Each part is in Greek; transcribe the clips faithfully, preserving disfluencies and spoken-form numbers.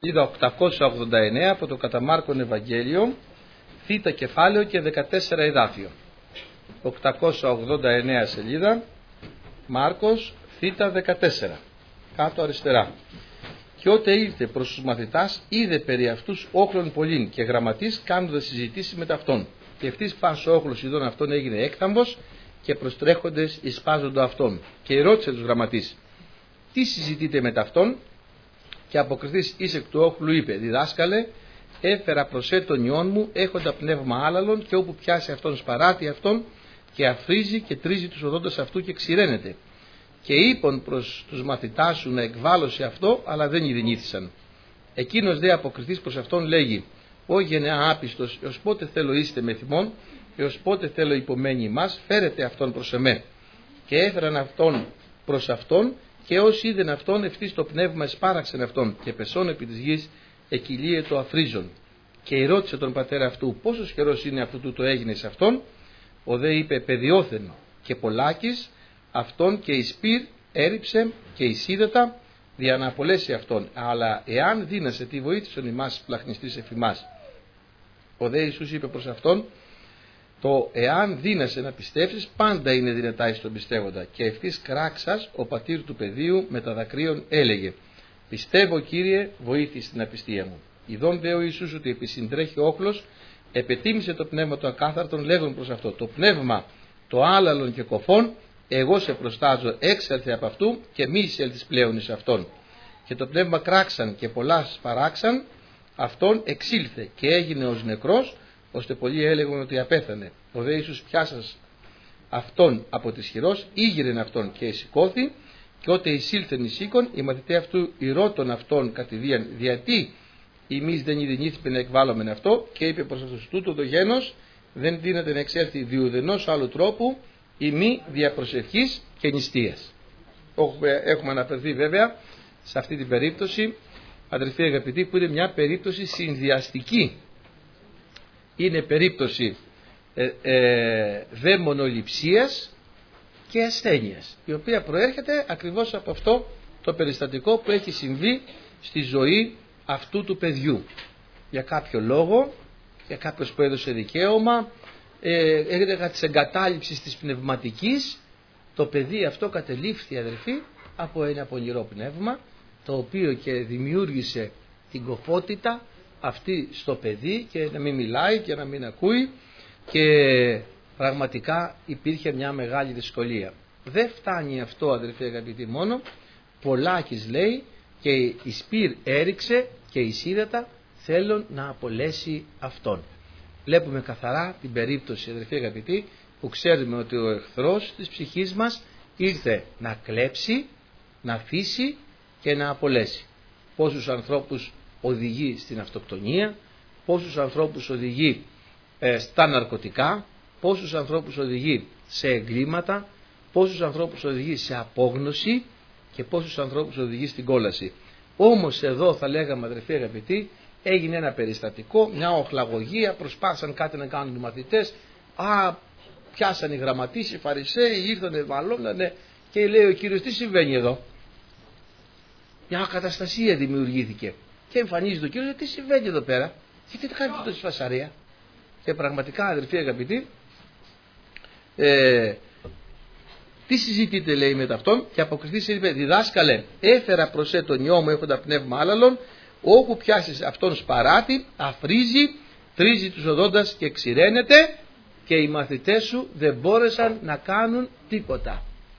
Είδα οκτακόσια ογδόντα εννέα από το κατά Μάρκον Ευαγγέλιο, θήτα κεφάλαιο και δεκατέσσερα εδάφιο. οκτακόσια ογδόντα εννέα σελίδα, Μάρκος, θήτα δεκατέσσερα, κάτω αριστερά. Και ότε ήλθε προς τους μαθητάς, είδε περί αυτούς όχλων πολλήν και γραμματείς κάνοντας συζητήσεις με ταυτόν. Και ευτής πας ο όχλος ειδών αυτόν έγινε έκθαμβος και προστρέχοντες εισπάζοντο αυτόν. Και ρώτησε τους γραμματείς, τι συζητείτε με ταυτόν? Και αποκριθείς εις εκ του όχλου είπε, διδάσκαλε, έφερα προσέ τον ιόν μου έχοντα πνεύμα άλαλον και όπου πιάσει αυτόν σπαράτη αυτόν και αφρίζει και τρίζει τους οδόντας αυτού και ξηραίνεται. Και είπαν προς τους μαθητάς σου να εκβάλωσε αυτό, αλλά δεν ειρηνήθησαν. Εκείνος δε αποκριθείς προς αυτόν λέγει, «Ω γενεά άπιστος, έως πότε θέλω είστε με θυμόν, έως πότε θέλω υπομένει μας, φέρετε αυτόν προς εμέ». Και έφεραν αυτόν προς αυτόν, και όσοι είδεν αυτόν ευθύς το πνεύμα εσπάραξεν αυτόν, και πεσόν επί της γης εκυλίε το αφρίζον. Και ρώτησε τον πατέρα αυτού, πόσος καιρός είναι αυτού του το έγινε σε αυτόν? Ο δε είπε, παιδιόθεν και πολλάκις, αυτόν και η σπήρ έριψε και η σίδετα δια να απολέσει αυτόν. Αλλά εάν δίνασε τι βοήθησον ημάς πλαχνιστής εφημάς. Ο δε Ιησούς είπε προς αυτόν, το εάν δίνασε να πιστεύσεις πάντα είναι δυνατά εις τον πιστεύοντα. Και ευθύς κράξας ο πατήρ του παιδίου με τα δακρύων έλεγε, πιστεύω Κύριε, βοήθησε την απιστία μου. Ιδών δε ο Ιησούς ότι επισυντρέχει όχλος, επετίμησε το πνεύμα του ακάθαρτον, λέγον προς αυτό, το πνεύμα το άλαλον και κοφών, εγώ σε προστάζω, έξελθε από αυτού και μη εισέλθεις πλέον εις αυτόν. Και το πνεύμα κράξαν και πολλά σπαράξαν, αυτόν εξήλθε και έγινε ως νεκρός, ώστε πολλοί έλεγαν ότι απέθανε. Ο δε Ιησούς πιάσας αυτόν από της χειρός, ήγηρεν αυτόν και εσηκώθη, και ότε εισήλθεν εις οίκον, οι μαθηταί αυτού ηρώτων αυτόν κατηδίαν, διατί εμείς δεν ειρηνήθημε να εκβάλλομεν αυτό, και είπε προς αυτούς, τούτο το γένος δεν δύναται να εξέλθει διουδενός άλλου τρόπου, ή μη διαπροσευχής και νηστείας. Έχουμε αναφερθεί βέβαια σε αυτή την περίπτωση, αδελφοί αγαπητοί, που είναι μια περίπτωση συνδυαστική. Είναι περίπτωση ε, ε, δαιμονοληψίας και ασθένειας, η οποία προέρχεται ακριβώς από αυτό το περιστατικό που έχει συμβεί στη ζωή αυτού του παιδιού. Για κάποιο λόγο, για κάποιος που έδωσε δικαίωμα, έλεγα της εγκατάλειψης της πνευματικής, το παιδί αυτό κατελήφθη, αδελφοί, από ένα πονηρό πνεύμα, το οποίο και δημιούργησε την κοφότητα αυτή στο παιδί, και να μην μιλάει και να μην ακούει, και πραγματικά υπήρχε μια μεγάλη δυσκολία. Δεν φτάνει αυτό, αδελφοί αγαπητοί, μόνο πολλάκις λέει, και η σπήρ έριξε και η σίδετα θέλουν να απολέσει αυτόν. Βλέπουμε καθαρά την περίπτωση, αδελφοί αγαπητοί, που ξέρουμε ότι ο εχθρός της ψυχής μας ήρθε να κλέψει, να αφήσει και να απολέσει. Πόσους ανθρώπους οδηγεί στην αυτοκτονία, πόσους ανθρώπους οδηγεί ε, στα ναρκωτικά, πόσους ανθρώπους οδηγεί σε εγκλήματα, πόσους ανθρώπους οδηγεί σε απόγνωση και πόσους ανθρώπους οδηγεί στην κόλαση. Όμως εδώ θα λέγαμε, αδελφοί αγαπητοί, έγινε ένα περιστατικό, μια οχλαγωγία, προσπάθησαν κάτι να κάνουν οι μαθητές, α, πιάσαν οι γραμματείς, οι φαρισαίοι, ήρθανε, βαλώνανε, και λέει ο Κύριος, τι συμβαίνει εδώ? Μια καταστασία δημιουργήθηκε και εμφανίζεται ο Κύριος, τι συμβαίνει εδώ πέρα, γιατί τι κάνετε τόση φασαρία? Και πραγματικά, αδελφοί αγαπητοί, ε, τι συζητείτε, λέει, με ταυτόν? Και αποκριθείς είπε, διδάσκαλε, έφερα προσέ τον ιό μου έχοντα πνεύμα άλαλον, όπου πιάσεις αυτόν σπαράτη, αφρίζει, τρίζει τους οδόντας και ξηραίνεται, και οι μαθητές σου δεν μπόρεσαν να κάνουν τίποτα.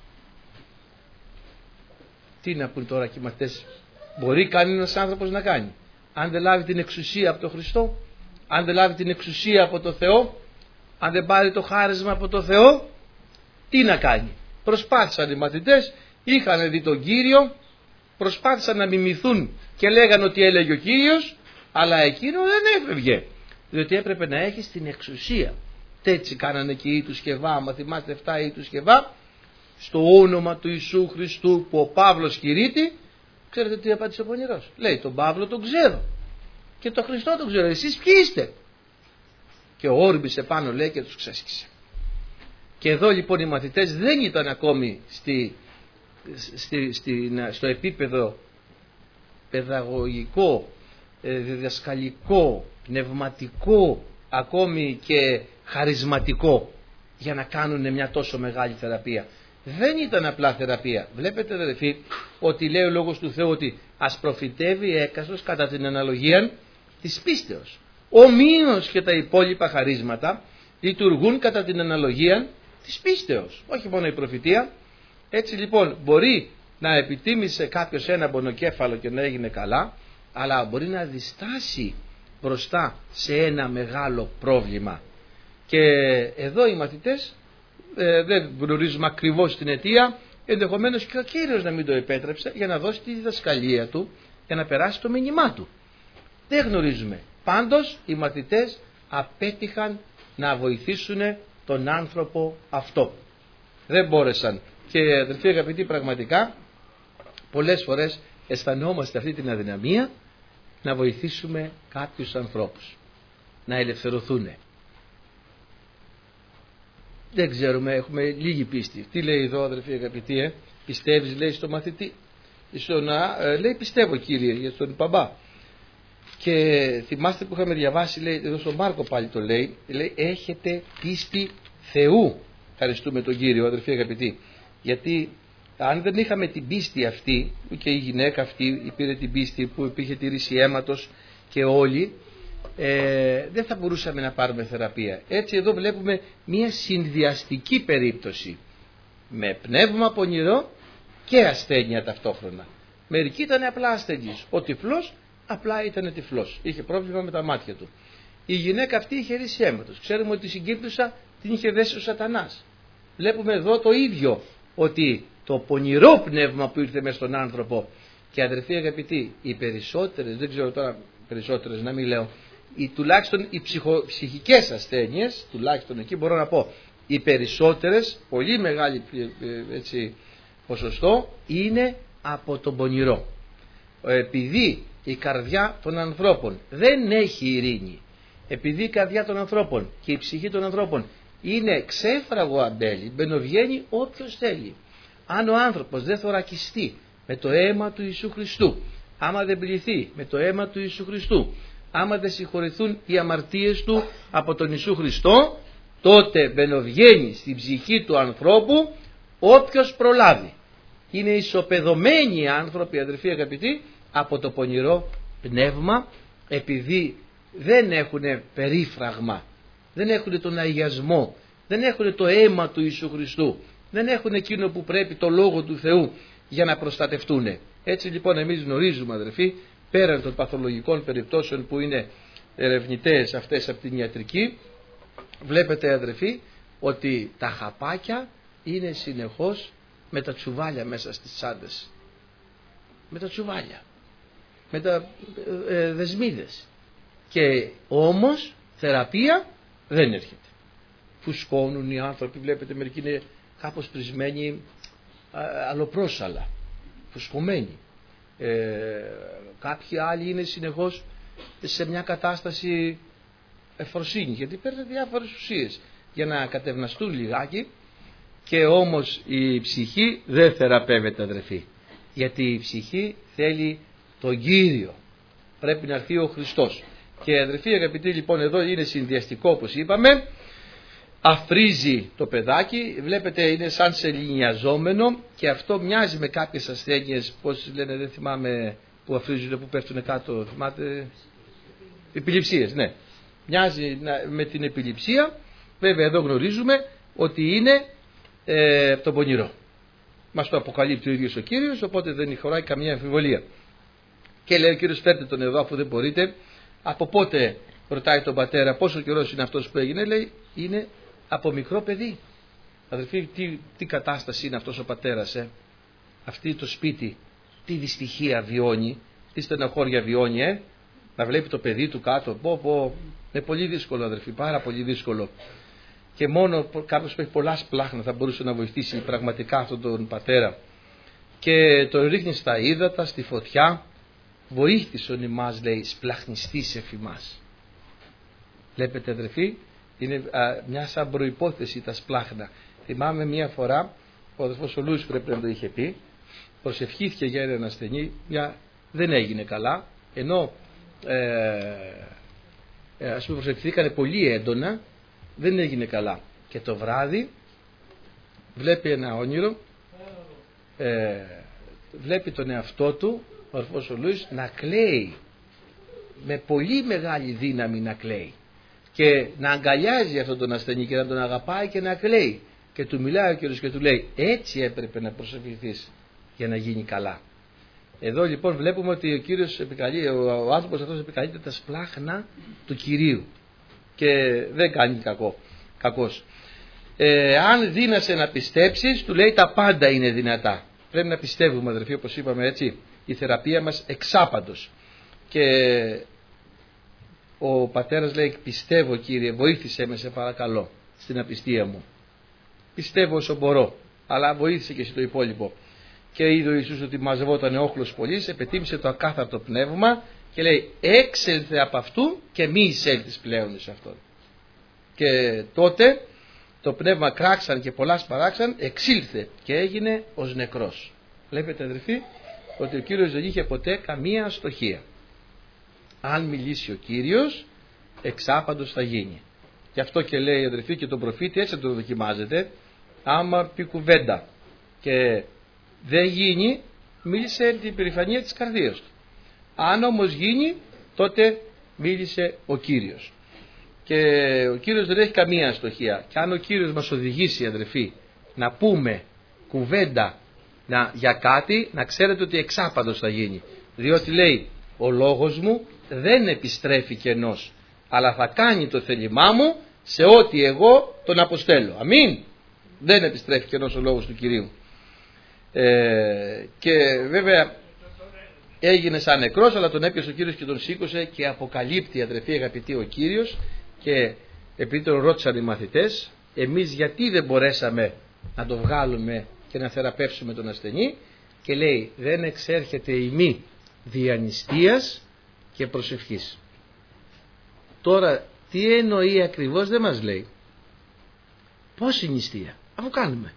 Τι να πούν τώρα και οι μαθητές? Μπορεί κανένας άνθρωπος να κάνει? Αν δεν λάβει την εξουσία από τον Χριστό, αν δεν λάβει την εξουσία από τον Θεό, αν δεν πάρει το χάρισμα από τον Θεό, τι να κάνει? Προσπάθησαν οι μαθητές, είχαν δει τον Κύριο, προσπάθησαν να μιμηθούν και λέγανε ότι έλεγε ο Κύριος, αλλά εκείνο δεν έφευγε, διότι έπρεπε να έχεις την εξουσία. Έτσι κάνανε και οι του Σκευά, άμα θυμάστε εφτά οι του Σκευά, στο όνομα του Ιησού Χριστού που ο Παύλος κηρύττει. Ξέρετε τι απάντησε ο πονηρός? Λέει, τον Παύλο τον ξέρω και τον Χριστό τον ξέρω, εσείς ποιοι είστε? Και όρμησε πάνω, λέει, και τους ξέσκησε. Και εδώ λοιπόν οι μαθητές δεν ήταν ακόμη στη, στη, στη, στο επίπεδο παιδαγωγικό διδασκαλικό, πνευματικό, ακόμη και χαρισματικό για να κάνουν μια τόσο μεγάλη θεραπεία. Δεν ήταν απλά θεραπεία. Βλέπετε αδελφοί ότι λέει ο Λόγος του Θεού ότι ας προφητεύει έκαστος κατά την αναλογία της πίστεως. Ομοίως και τα υπόλοιπα χαρίσματα λειτουργούν κατά την αναλογία της πίστεως. Όχι μόνο η προφητεία. Έτσι λοιπόν μπορεί να επιτίμησε κάποιος ένα πονοκέφαλο και να έγινε καλά, αλλά μπορεί να διστάσει μπροστά σε ένα μεγάλο πρόβλημα. Και εδώ οι μαθητές ε, δεν γνωρίζουμε ακριβώς την αιτία, ενδεχομένως και ο Κύριος να μην το επέτρεψε για να δώσει τη διδασκαλία του, για να περάσει το μήνυμά του. Δεν γνωρίζουμε. Πάντως οι μαθητές απέτυχαν να βοηθήσουν τον άνθρωπο αυτό. Δεν μπόρεσαν. Και αδελφοί αγαπητοί, πραγματικά πολλές φορές αισθανόμαστε αυτή την αδυναμία να βοηθήσουμε κάποιους ανθρώπους να ελευθερωθούν. Δεν ξέρουμε, έχουμε λίγη πίστη. Τι λέει εδώ αδελφοί αγαπητοί, ε? Πιστεύεις, λέει στο μαθητή, στον, ε, λέει πιστεύω Κύριε, για τον μπαμπά. Και θυμάστε που είχαμε διαβάσει, λέει, εδώ στον Μάρκο πάλι το λέει, λέει έχετε πίστη Θεού. Ευχαριστούμε τον Κύριο αδελφοί αγαπητοί. Γιατί αν δεν είχαμε την πίστη αυτή, και η γυναίκα αυτή πήρε την πίστη που υπήρχε τη ρίση αίματος και όλοι, ε, δεν θα μπορούσαμε να πάρουμε θεραπεία. Έτσι εδώ βλέπουμε μια συνδυαστική περίπτωση με πνεύμα πονηρό και ασθένεια ταυτόχρονα. Μερικοί ήταν απλά ασθενείς. Ο τυφλός απλά ήταν τυφλός. Είχε πρόβλημα με τα μάτια του. Η γυναίκα αυτή είχε ρίση αίματος. Ξέρουμε ότι η συγκύπτουσα την είχε δέσει ο σατανάς. Βλέπουμε εδώ το ίδιο, ότι το πονηρό πνεύμα που ήρθε μέσα στον άνθρωπο. Και αδερφοί αγαπητοί, οι περισσότερες, δεν ξέρω τώρα περισσότερες να μην λέω, οι, τουλάχιστον οι ψυχο, ψυχικές ασθένειες, τουλάχιστον εκεί μπορώ να πω, οι περισσότερες, πολύ μεγάλη έτσι, ποσοστό, είναι από τον πονηρό. Επειδή η καρδιά των ανθρώπων δεν έχει ειρήνη, επειδή η καρδιά των ανθρώπων και η ψυχή των ανθρώπων είναι ξέφραγο αμπέλι, μπαινοβγαίνει όποιος θέλει. Αν ο άνθρωπος δεν θωρακιστεί με το αίμα του Ιησού Χριστού, άμα δεν πληθεί με το αίμα του Ιησού Χριστού, άμα δεν συγχωρηθούν οι αμαρτίες του από τον Ιησού Χριστό, τότε μπαινοβγαίνει στην ψυχή του ανθρώπου όποιος προλάβει. Είναι ισοπεδωμένοι οι άνθρωποι, αδελφοί αγαπητοί, από το πονηρό πνεύμα, επειδή δεν έχουν περίφραγμα, δεν έχουν τον αγιασμό, δεν έχουν το αίμα του Ιησού Χριστού, δεν έχουν εκείνο που πρέπει, το Λόγο του Θεού, για να προστατευτούν. Έτσι λοιπόν εμείς γνωρίζουμε αδελφοί, πέραν των παθολογικών περιπτώσεων που είναι ερευνητές αυτές από την ιατρική, βλέπετε αδελφοί ότι τα χαπάκια είναι συνεχώς με τα τσουβάλια μέσα στις τσάντες. Με τα τσουβάλια, με τα ε, δεσμίδες. Και όμως θεραπεία δεν έρχεται. Φουσκώνουν οι άνθρωποι, βλέπετε μερικοί είναι κάπως πρισμένοι αλλοπρόσαλα, φουσκωμένοι. Ε, κάποιοι άλλοι είναι συνεχώς σε μια κατάσταση εφροσύνη, γιατί παίρνουν διάφορες ουσίες για να κατευναστούν λιγάκι, και όμως η ψυχή δεν θεραπεύεται αδερφοί, γιατί η ψυχή θέλει τον Κύριο, πρέπει να έρθει ο Χριστός. Και αδερφοί αγαπητοί, λοιπόν εδώ είναι συνδυαστικό όπως είπαμε, αφρίζει το παιδάκι, βλέπετε είναι σαν σεληνιαζόμενο, και αυτό μοιάζει με κάποιες ασθένειες, πώς λένε, δεν θυμάμαι, που αφρίζουν, που πέφτουν κάτω, θυμάται, επιληψίες, ναι, μοιάζει με την επιληψία. Βέβαια εδώ γνωρίζουμε ότι είναι ε, το πονηρό. Μας το αποκαλύπτει ο ίδιος ο Κύριος, οπότε δεν χωράει καμία αμφιβολία. Και λέει ο Κύριος, φέρτε τον εδώ αφού δεν μπορείτε. Από πότε, ρωτάει τον πατέρα, πόσο καιρός είναι αυτός που έγινε? Λέει, είναι από μικρό παιδί. Αδελφοί, τι, τι κατάσταση είναι αυτός ο πατέρας, ε? Αυτή το σπίτι, τι δυστυχία βιώνει, τι στεναχώρια βιώνει, ε? Να βλέπει το παιδί του κάτω, πω, πω, είναι πολύ δύσκολο αδελφοί, πάρα πολύ δύσκολο. Και μόνο κάποιος που έχει πολλά σπλάχνα θα μπορούσε να βοηθήσει πραγματικά αυτόν τον πατέρα. Και τον ρίχνει στα ύδατα, στη φωτιά. Βοήθησον ημάς, λέει, σπλαχνιστής εφημάς. Βλέπετε αδελφοί, είναι α, μια σαν προϋπόθεση τα σπλάχνα. Θυμάμαι μια φορά, ο αδελφός ο Λούις πρέπει να το είχε πει, προσευχήθηκε για έναν ασθενή, μια, δεν έγινε καλά, ενώ ε, ας πούμε προσευχηθήκανε πολύ έντονα, δεν έγινε καλά. Και το βράδυ βλέπει ένα όνειρο, ε, βλέπει τον εαυτό του, ο αδερφός ο Λούις, να κλαίει, με πολύ μεγάλη δύναμη να κλαίει και να αγκαλιάζει αυτόν τον ασθενή και να τον αγαπάει και να κλαίει, και του μιλάει ο Κύριος και του λέει, έτσι έπρεπε να προσευχηθείς για να γίνει καλά. Εδώ λοιπόν βλέπουμε ότι ο Κύριος επικαλεί, ο άνθρωπος αυτός επικαλείται τα σπλάχνα του Κυρίου και δεν κάνει κακό, κακός. Ε, αν δύνασαι να πιστέψεις, του λέει, τα πάντα είναι δυνατά. Πρέπει να πιστεύουμε, αδερφοί, όπως είπαμε, έτσι, η θεραπεία μας εξάπαντος. Και ο πατέρας λέει, πιστεύω Κύριε, βοήθησέ με σε παρακαλώ στην απιστία μου. Πιστεύω όσο μπορώ, αλλά βοήθησε και εσύ το υπόλοιπο. Και είδε ο Ιησούς ότι μαζευόταν όχλος πολύς, επετίμησε το ακάθαρτο πνεύμα και λέει, έξελθε από αυτού και μη εισέλθεις πλέον σε αυτόν. Και τότε το πνεύμα κράξαν και πολλά σπαράξαν, εξήλθε και έγινε ως νεκρός. Βλέπετε, αδερφοί, ότι ο Κύριος δεν είχε ποτέ καμία αστοχία. Αν μιλήσει ο Κύριος, εξάπαντος θα γίνει. Γι' αυτό και λέει, αδερφοί, και τον προφήτη έτσι το δοκιμάζεται, άμα πει κουβέντα και δεν γίνει, μίλησε την περηφανία της καρδίας του. Αν όμως γίνει, τότε μίλησε ο Κύριος. Και ο Κύριος δεν έχει καμία αστοχία. Και αν ο Κύριος μας οδηγήσει, αδερφοί, να πούμε κουβέντα να, για κάτι, να ξέρετε ότι εξάπαντος θα γίνει. Διότι λέει, ο λόγος μου δεν επιστρέφει κενός, αλλά θα κάνει το θέλημά μου σε ό,τι εγώ τον αποστέλω. Αμήν. Δεν επιστρέφει κενός ο λόγος του Κυρίου. Ε, και βέβαια έγινε σαν νεκρός, αλλά τον έπιασε ο Κύριος και τον σήκωσε και αποκαλύπτει, αδερφοί αγαπητοί, ο Κύριος. Και επειδή τον ρώτησαν οι μαθητές, εμείς γιατί δεν μπορέσαμε να το βγάλουμε και να θεραπεύσουμε τον ασθενή, και λέει, δεν εξέρχεται ημί δια νηστείας και προσευχής. Τώρα τι εννοεί ακριβώς δεν μας λέει. Πώς η νηστεία, αφού κάνουμε.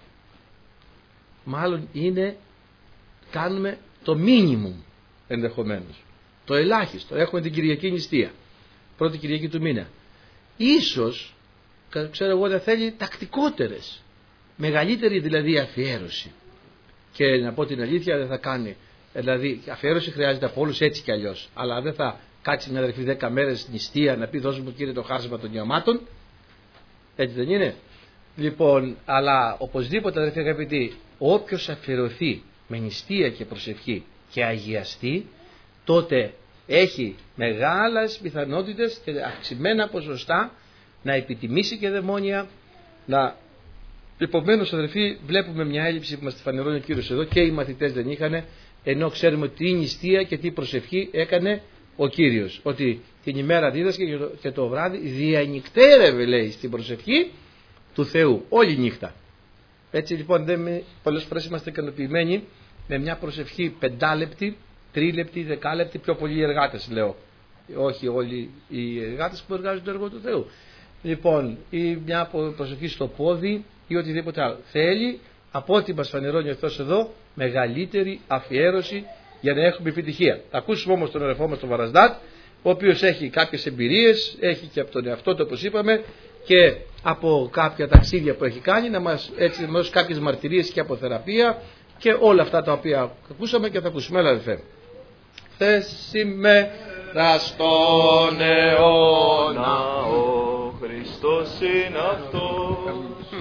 Μάλλον είναι, κάνουμε το μίνιμουμ ενδεχομένως, το ελάχιστο. Έχουμε την Κυριακή νηστεία, πρώτη Κυριακή του μήνα. Ίσως, ξέρω εγώ, δεν θέλει τακτικότερες, μεγαλύτερη δηλαδή αφιέρωση. Και να πω την αλήθεια, δεν θα κάνει, δηλαδή αφιέρωση χρειάζεται από όλους έτσι κι αλλιώς, αλλά δεν θα κάτσει μια αδερφή δέκα μέρες νηστεία να πει, δώσ' μου Κύριε το χάρισμα των ιαμάτων, έτσι δεν είναι? Λοιπόν, αλλά οπωσδήποτε, αδερφοί αγαπητοί, όποιος αφιερωθεί με νηστεία και προσευχή και αγιαστεί, τότε έχει μεγάλες πιθανότητες και αυξημένα ποσοστά να επιτιμήσει και δαιμόνια. Να... Επομένως, αδερφοί, βλέπουμε μια έλλειψη που μας τη φανερώνει ο Κύριος εδώ, και οι μαθητές δεν είχαν, ενώ ξέρουμε τι νηστεία και τι προσευχή έκανε ο Κύριος. Ότι την ημέρα δίδασκε και το βράδυ διανυκτέρευε, λέει, στην προσευχή του Θεού, όλη νύχτα. Έτσι λοιπόν, δεν, πολλές φορές είμαστε ικανοποιημένοι με μια προσευχή πεντάλεπτη, τρίλεπτη, δεκάλεπτη, πιο πολλοί εργάτες λέω. Όχι όλοι οι εργάτες που εργάζονται το έργο του Θεού. Λοιπόν, ή μια προσευχή στο πόδι ή οτιδήποτε άλλο. Θέλει, από ό,τι μας φανερώνει αυτός εδώ, μεγαλύτερη αφιέρωση για να έχουμε επιτυχία. Θα ακούσουμε όμως τον αδερφό μας τον Βαρασδάτ, ο οποίος έχει κάποιες εμπειρίες, έχει και από τον εαυτό του όπως είπαμε, και από κάποια ταξίδια που έχει κάνει, να μας, έτσι, να μας δώσει κάποιες μαρτυρίες και από θεραπεία και όλα αυτά τα οποία ακούσαμε και θα ακούσουμε. Έλα, αδερφέ. Θες σήμερα στον αιώνα ο Χριστός είναι αυτός,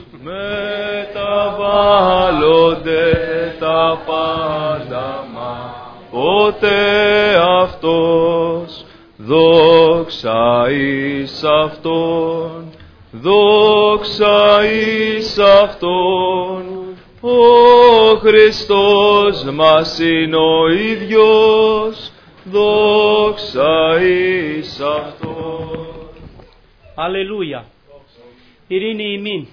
μεταβάλλονται τα πάντα μα ποτέ αυτός, δόξα εις αυτόν, δόξα εις αυτόν, ο Χριστός μας είναι ο ίδιος, δόξα εις αυτόν. Αλληλούια. Ειρήνη ημίν.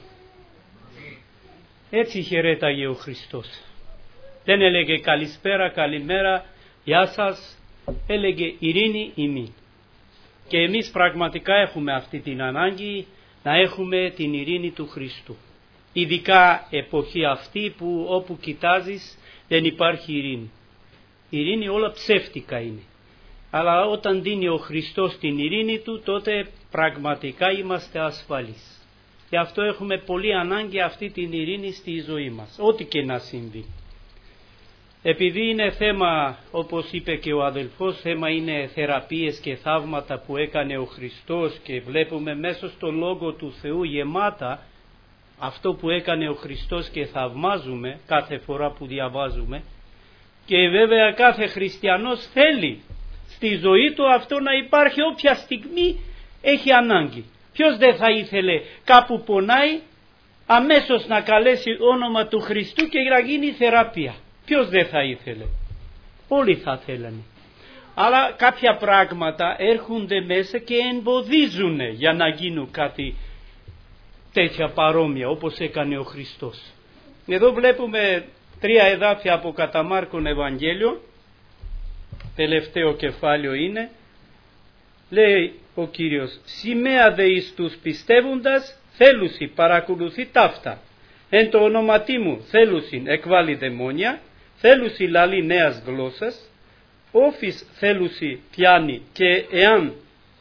Έτσι χαιρέταγε ο Χριστός. Δεν έλεγε καλησπέρα, καλημέρα, γεια σας. Έλεγε ειρήνη ημίν. Και εμείς πραγματικά έχουμε αυτή την ανάγκη να έχουμε την ειρήνη του Χριστού. Ειδικά εποχή αυτή που όπου κοιτάζεις δεν υπάρχει ειρήνη. Η ειρήνη όλα ψεύτικα είναι. Αλλά όταν δίνει ο Χριστός την ειρήνη Του, τότε πραγματικά είμαστε ασφαλείς. Γι' αυτό έχουμε πολύ ανάγκη αυτή την ειρήνη στη ζωή μας, ό,τι και να συμβεί. Επειδή είναι θέμα, όπως είπε και ο αδελφός, θέμα είναι θεραπείες και θαύματα που έκανε ο Χριστός και βλέπουμε μέσα στο Λόγο του Θεού γεμάτα αυτό που έκανε ο Χριστός και θαυμάζουμε κάθε φορά που διαβάζουμε, και βέβαια κάθε χριστιανός θέλει στη ζωή του αυτό να υπάρχει όποια στιγμή έχει ανάγκη. Ποιος δεν θα ήθελε κάπου πονάει αμέσως να καλέσει όνομα του Χριστού και να γίνει θεραπεία? Ποιος δεν θα ήθελε? Όλοι θα θέλανε. Αλλά κάποια πράγματα έρχονται μέσα και εμποδίζουν για να γίνουν κάτι τέτοια παρόμοια όπως έκανε ο Χριστός. Εδώ βλέπουμε τρία εδάφια από κατά Μάρκον Ευαγγέλιο, τελευταίο κεφάλαιο είναι. Λέει ο Κύριος: «Σημαία δε εις τους πιστεύοντας θέλουσι παρακολουθεί ταύτα. Εν το ονοματί μου θέλουσιν εκβάλλει δαιμόνια, θέλουσι λαλεί νέας γλώσσας, όφις θέλουσι πιάνει, και εάν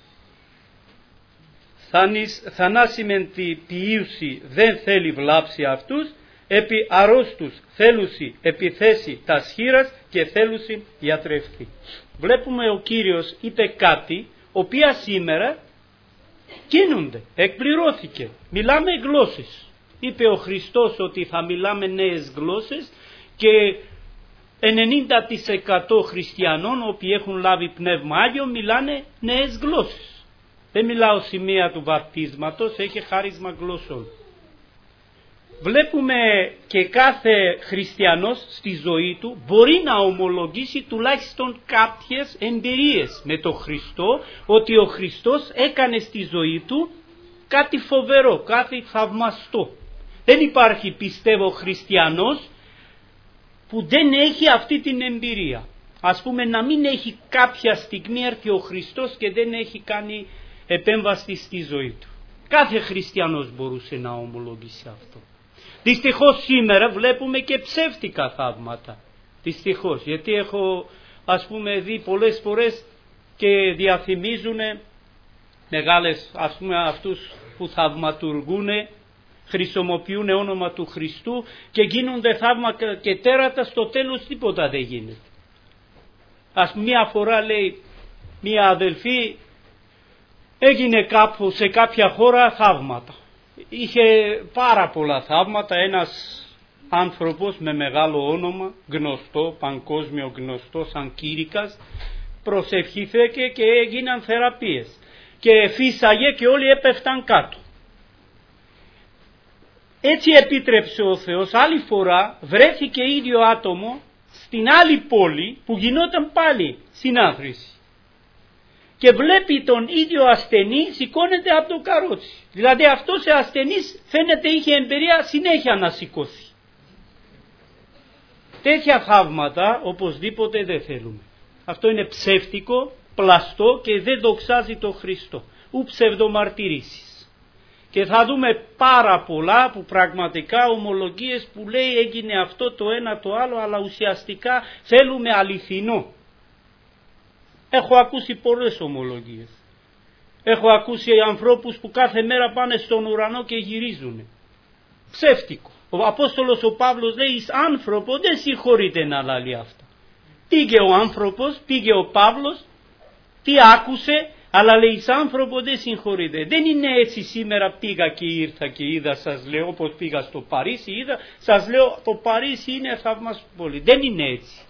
θανάσιμεν τη ποιήουσι δεν θέλει βλάψει αυτούς, επί αρρώστους θέλουσι επιθέσει τα σχήρας και θέλουσι γιατρευτεί». Βλέπουμε ο Κύριος είπε κάτι οποία σήμερα γίνονται, εκπληρώθηκε. Μιλάμε γλώσσες. Είπε ο Χριστός ότι θα μιλάμε νέες γλώσσες και ενενήντα τοις εκατό χριστιανών οποίοι έχουν λάβει πνεύμα Άγιο μιλάνε νέες γλώσσες. Δεν μιλάω σημεία του βαπτίσματος, έχει χάρισμα γλώσσων. Βλέπουμε και κάθε χριστιανός στη ζωή του μπορεί να ομολογήσει τουλάχιστον κάποιες εμπειρίες με τον Χριστό, ότι ο Χριστός έκανε στη ζωή του κάτι φοβερό, κάτι θαυμαστό. Δεν υπάρχει, πιστεύω, χριστιανός που δεν έχει αυτή την εμπειρία. Ας πούμε να μην έχει κάποια στιγμή έρθει ο Χριστός και δεν έχει κάνει επέμβαση στη ζωή του. Κάθε χριστιανός μπορούσε να ομολογήσει αυτό. Δυστυχώς σήμερα βλέπουμε και ψεύτικα θαύματα. Δυστυχώς, γιατί έχω ας πούμε δει πολλές φορές και διαφημίζουν μεγάλες, ας πούμε, αυτούς που θαυματουργούν, χρησιμοποιούν όνομα του Χριστού και γίνονται θαύματα και τέρατα, στο τέλος τίποτα δεν γίνεται. Ας μία φορά λέει μία αδελφή, έγινε κάπου σε κάποια χώρα θαύματα. Είχε πάρα πολλά θαύματα, ένας άνθρωπος με μεγάλο όνομα, γνωστό, παγκόσμιο γνωστό σαν Κήρυκας, προσευχήθηκε και έγιναν θεραπείες και φύσαγε και όλοι έπεφταν κάτω. Έτσι επίτρεψε ο Θεός, άλλη φορά βρέθηκε ίδιο άτομο στην άλλη πόλη που γινόταν πάλι συνάθρηση. Και βλέπει τον ίδιο ασθενή σηκώνεται από το καρότσι. Δηλαδή αυτός ο ασθενής φαίνεται είχε εμπειρία συνέχεια να σηκώσει. Τέτοια θαύματα οπωσδήποτε δεν θέλουμε. Αυτό είναι ψεύτικο, πλαστό και δεν δοξάζει τον Χριστό. Ου ψευδομαρτυρήσεις. Και θα δούμε πάρα πολλά που πραγματικά ομολογίες που λέει έγινε αυτό το ένα το άλλο, αλλά ουσιαστικά θέλουμε αληθινό. Έχω ακούσει πολλές ομολογίες. Έχω ακούσει ανθρώπους που κάθε μέρα πάνε στον ουρανό και γυρίζουν. Ψεύτικο. Ο Απόστολος ο Παύλος λέει εις άνθρωπο δεν συγχωρείται να λαλεί αυτά. Πήγε ο άνθρωπος, πήγε ο Παύλος, τι άκουσε, αλλά λέει εις άνθρωπο δεν συγχωρείται. Δεν είναι έτσι σήμερα πήγα και ήρθα και είδα, σας λέω, όπως πήγα στο Παρίσι είδα, σας λέω το Παρίσι είναι θαυμαστό πόλη. Δεν είναι έτσι.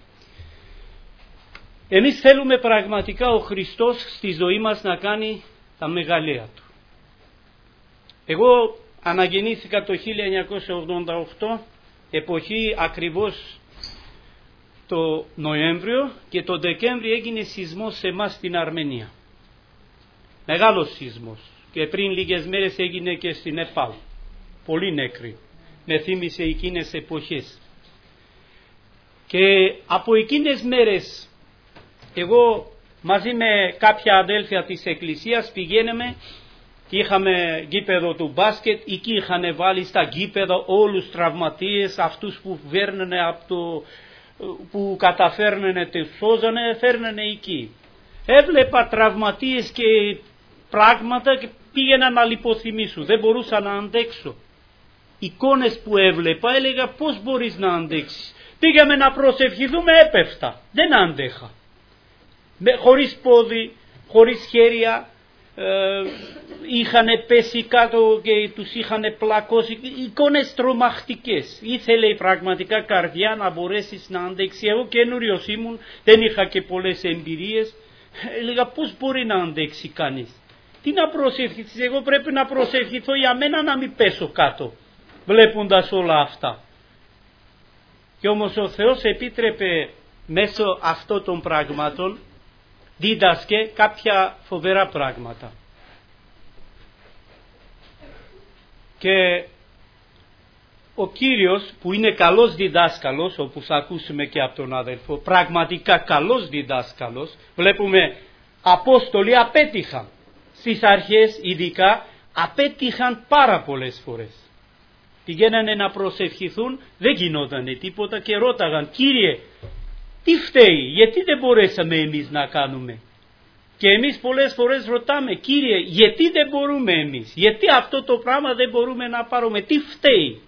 Εμείς θέλουμε πραγματικά ο Χριστός στη ζωή μας να κάνει τα μεγαλεία Του. Εγώ αναγεννήθηκα το χίλια εννιακόσια ογδόντα οκτώ, εποχή ακριβώς το Νοέμβριο, και το Δεκέμβριο έγινε σεισμός σε εμάς στην Αρμενία. Μεγάλος σεισμός, και πριν λίγες μέρες έγινε και στην Νεπάλ. Πολύ νεκροί. Με θύμισε εκείνες εποχές. Και από εκείνες μέρες εγώ μαζί με κάποια αδέλφια της Εκκλησίας πηγαίναμε, είχαμε γήπεδο του μπάσκετ, εκεί είχαν βάλει στα γήπεδα όλους τραυματίες, αυτούς που βέρνανε από το, που καταφέρνανε, τους σώζανε, φέρνανε εκεί. Έβλεπα τραυματίες και πράγματα και πήγαινα να λιποθυμίσω. Δεν μπορούσα να αντέξω. Εικόνες που έβλεπα έλεγα πώς μπορείς να αντέξεις. Πήγαμε να προσευχηθούμε, έπεφτα. Δεν άντεχα. Με, χωρίς πόδι, χωρίς χέρια, ε, είχαν πέσει κάτω και τους είχαν πλακώσει. Εικόνες τρομακτικές. Ήθελε πραγματικά καρδιά να μπορέσεις να αντέξεις. Εγώ καινούριος ήμουν, δεν είχα και πολλές εμπειρίες. Έλεγα πώς μπορεί να αντέξει κανείς. Τι να προσευχηθείς, εγώ πρέπει να προσευχηθώ για μένα να μην πέσω κάτω. Βλέποντας όλα αυτά. Και όμως ο Θεός επίτρεπε μέσω αυτών των πραγμάτων, δίδασκε κάποια φοβερά πράγματα. Και ο Κύριος που είναι καλός διδάσκαλος, όπως θα ακούσουμε και από τον αδελφό, πραγματικά καλός διδάσκαλος, βλέπουμε Απόστολοι απέτυχαν. Στις αρχές ειδικά απέτυχαν πάρα πολλές φορές. Πηγαίνανε να προσευχηθούν, δεν γινότανε τίποτα και ρώταγαν, Κύριε, τι φταίει, γιατί δεν μπορέσαμε εμείς να κάνουμε. Και εμείς πολλές φορές ρωτάμε, Κύριε, γιατί δεν μπορούμε εμείς, γιατί αυτό το πράγμα δεν μπορούμε να πάρουμε, τι φταίει.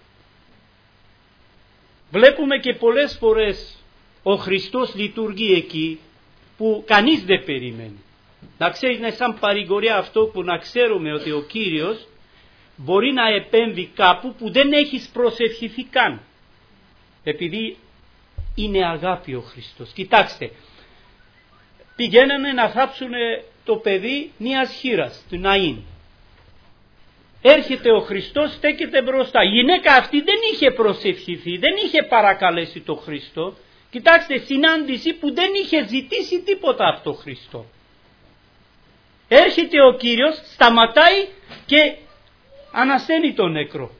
Βλέπουμε και πολλές φορές ο Χριστός λειτουργεί εκεί που κανείς δεν περιμένει. Να ξέρεις, είναι σαν παρηγοριά αυτό που να ξέρουμε ότι ο Κύριος μπορεί να επέμβει κάπου που δεν έχεις προσευχηθεί καν. Επειδή είναι αγάπη ο Χριστός. Κοιτάξτε, πηγαίνανε να θάψουν το παιδί μιας χήρας, του Ναΐν. Έρχεται ο Χριστός, στέκεται μπροστά. Η γυναίκα αυτή δεν είχε προσευχηθεί, δεν είχε παρακαλέσει το Χριστό. Κοιτάξτε, συνάντηση που δεν είχε ζητήσει τίποτα από το Χριστό. Έρχεται ο Κύριος, σταματάει και ανασταίνει τον νεκρό.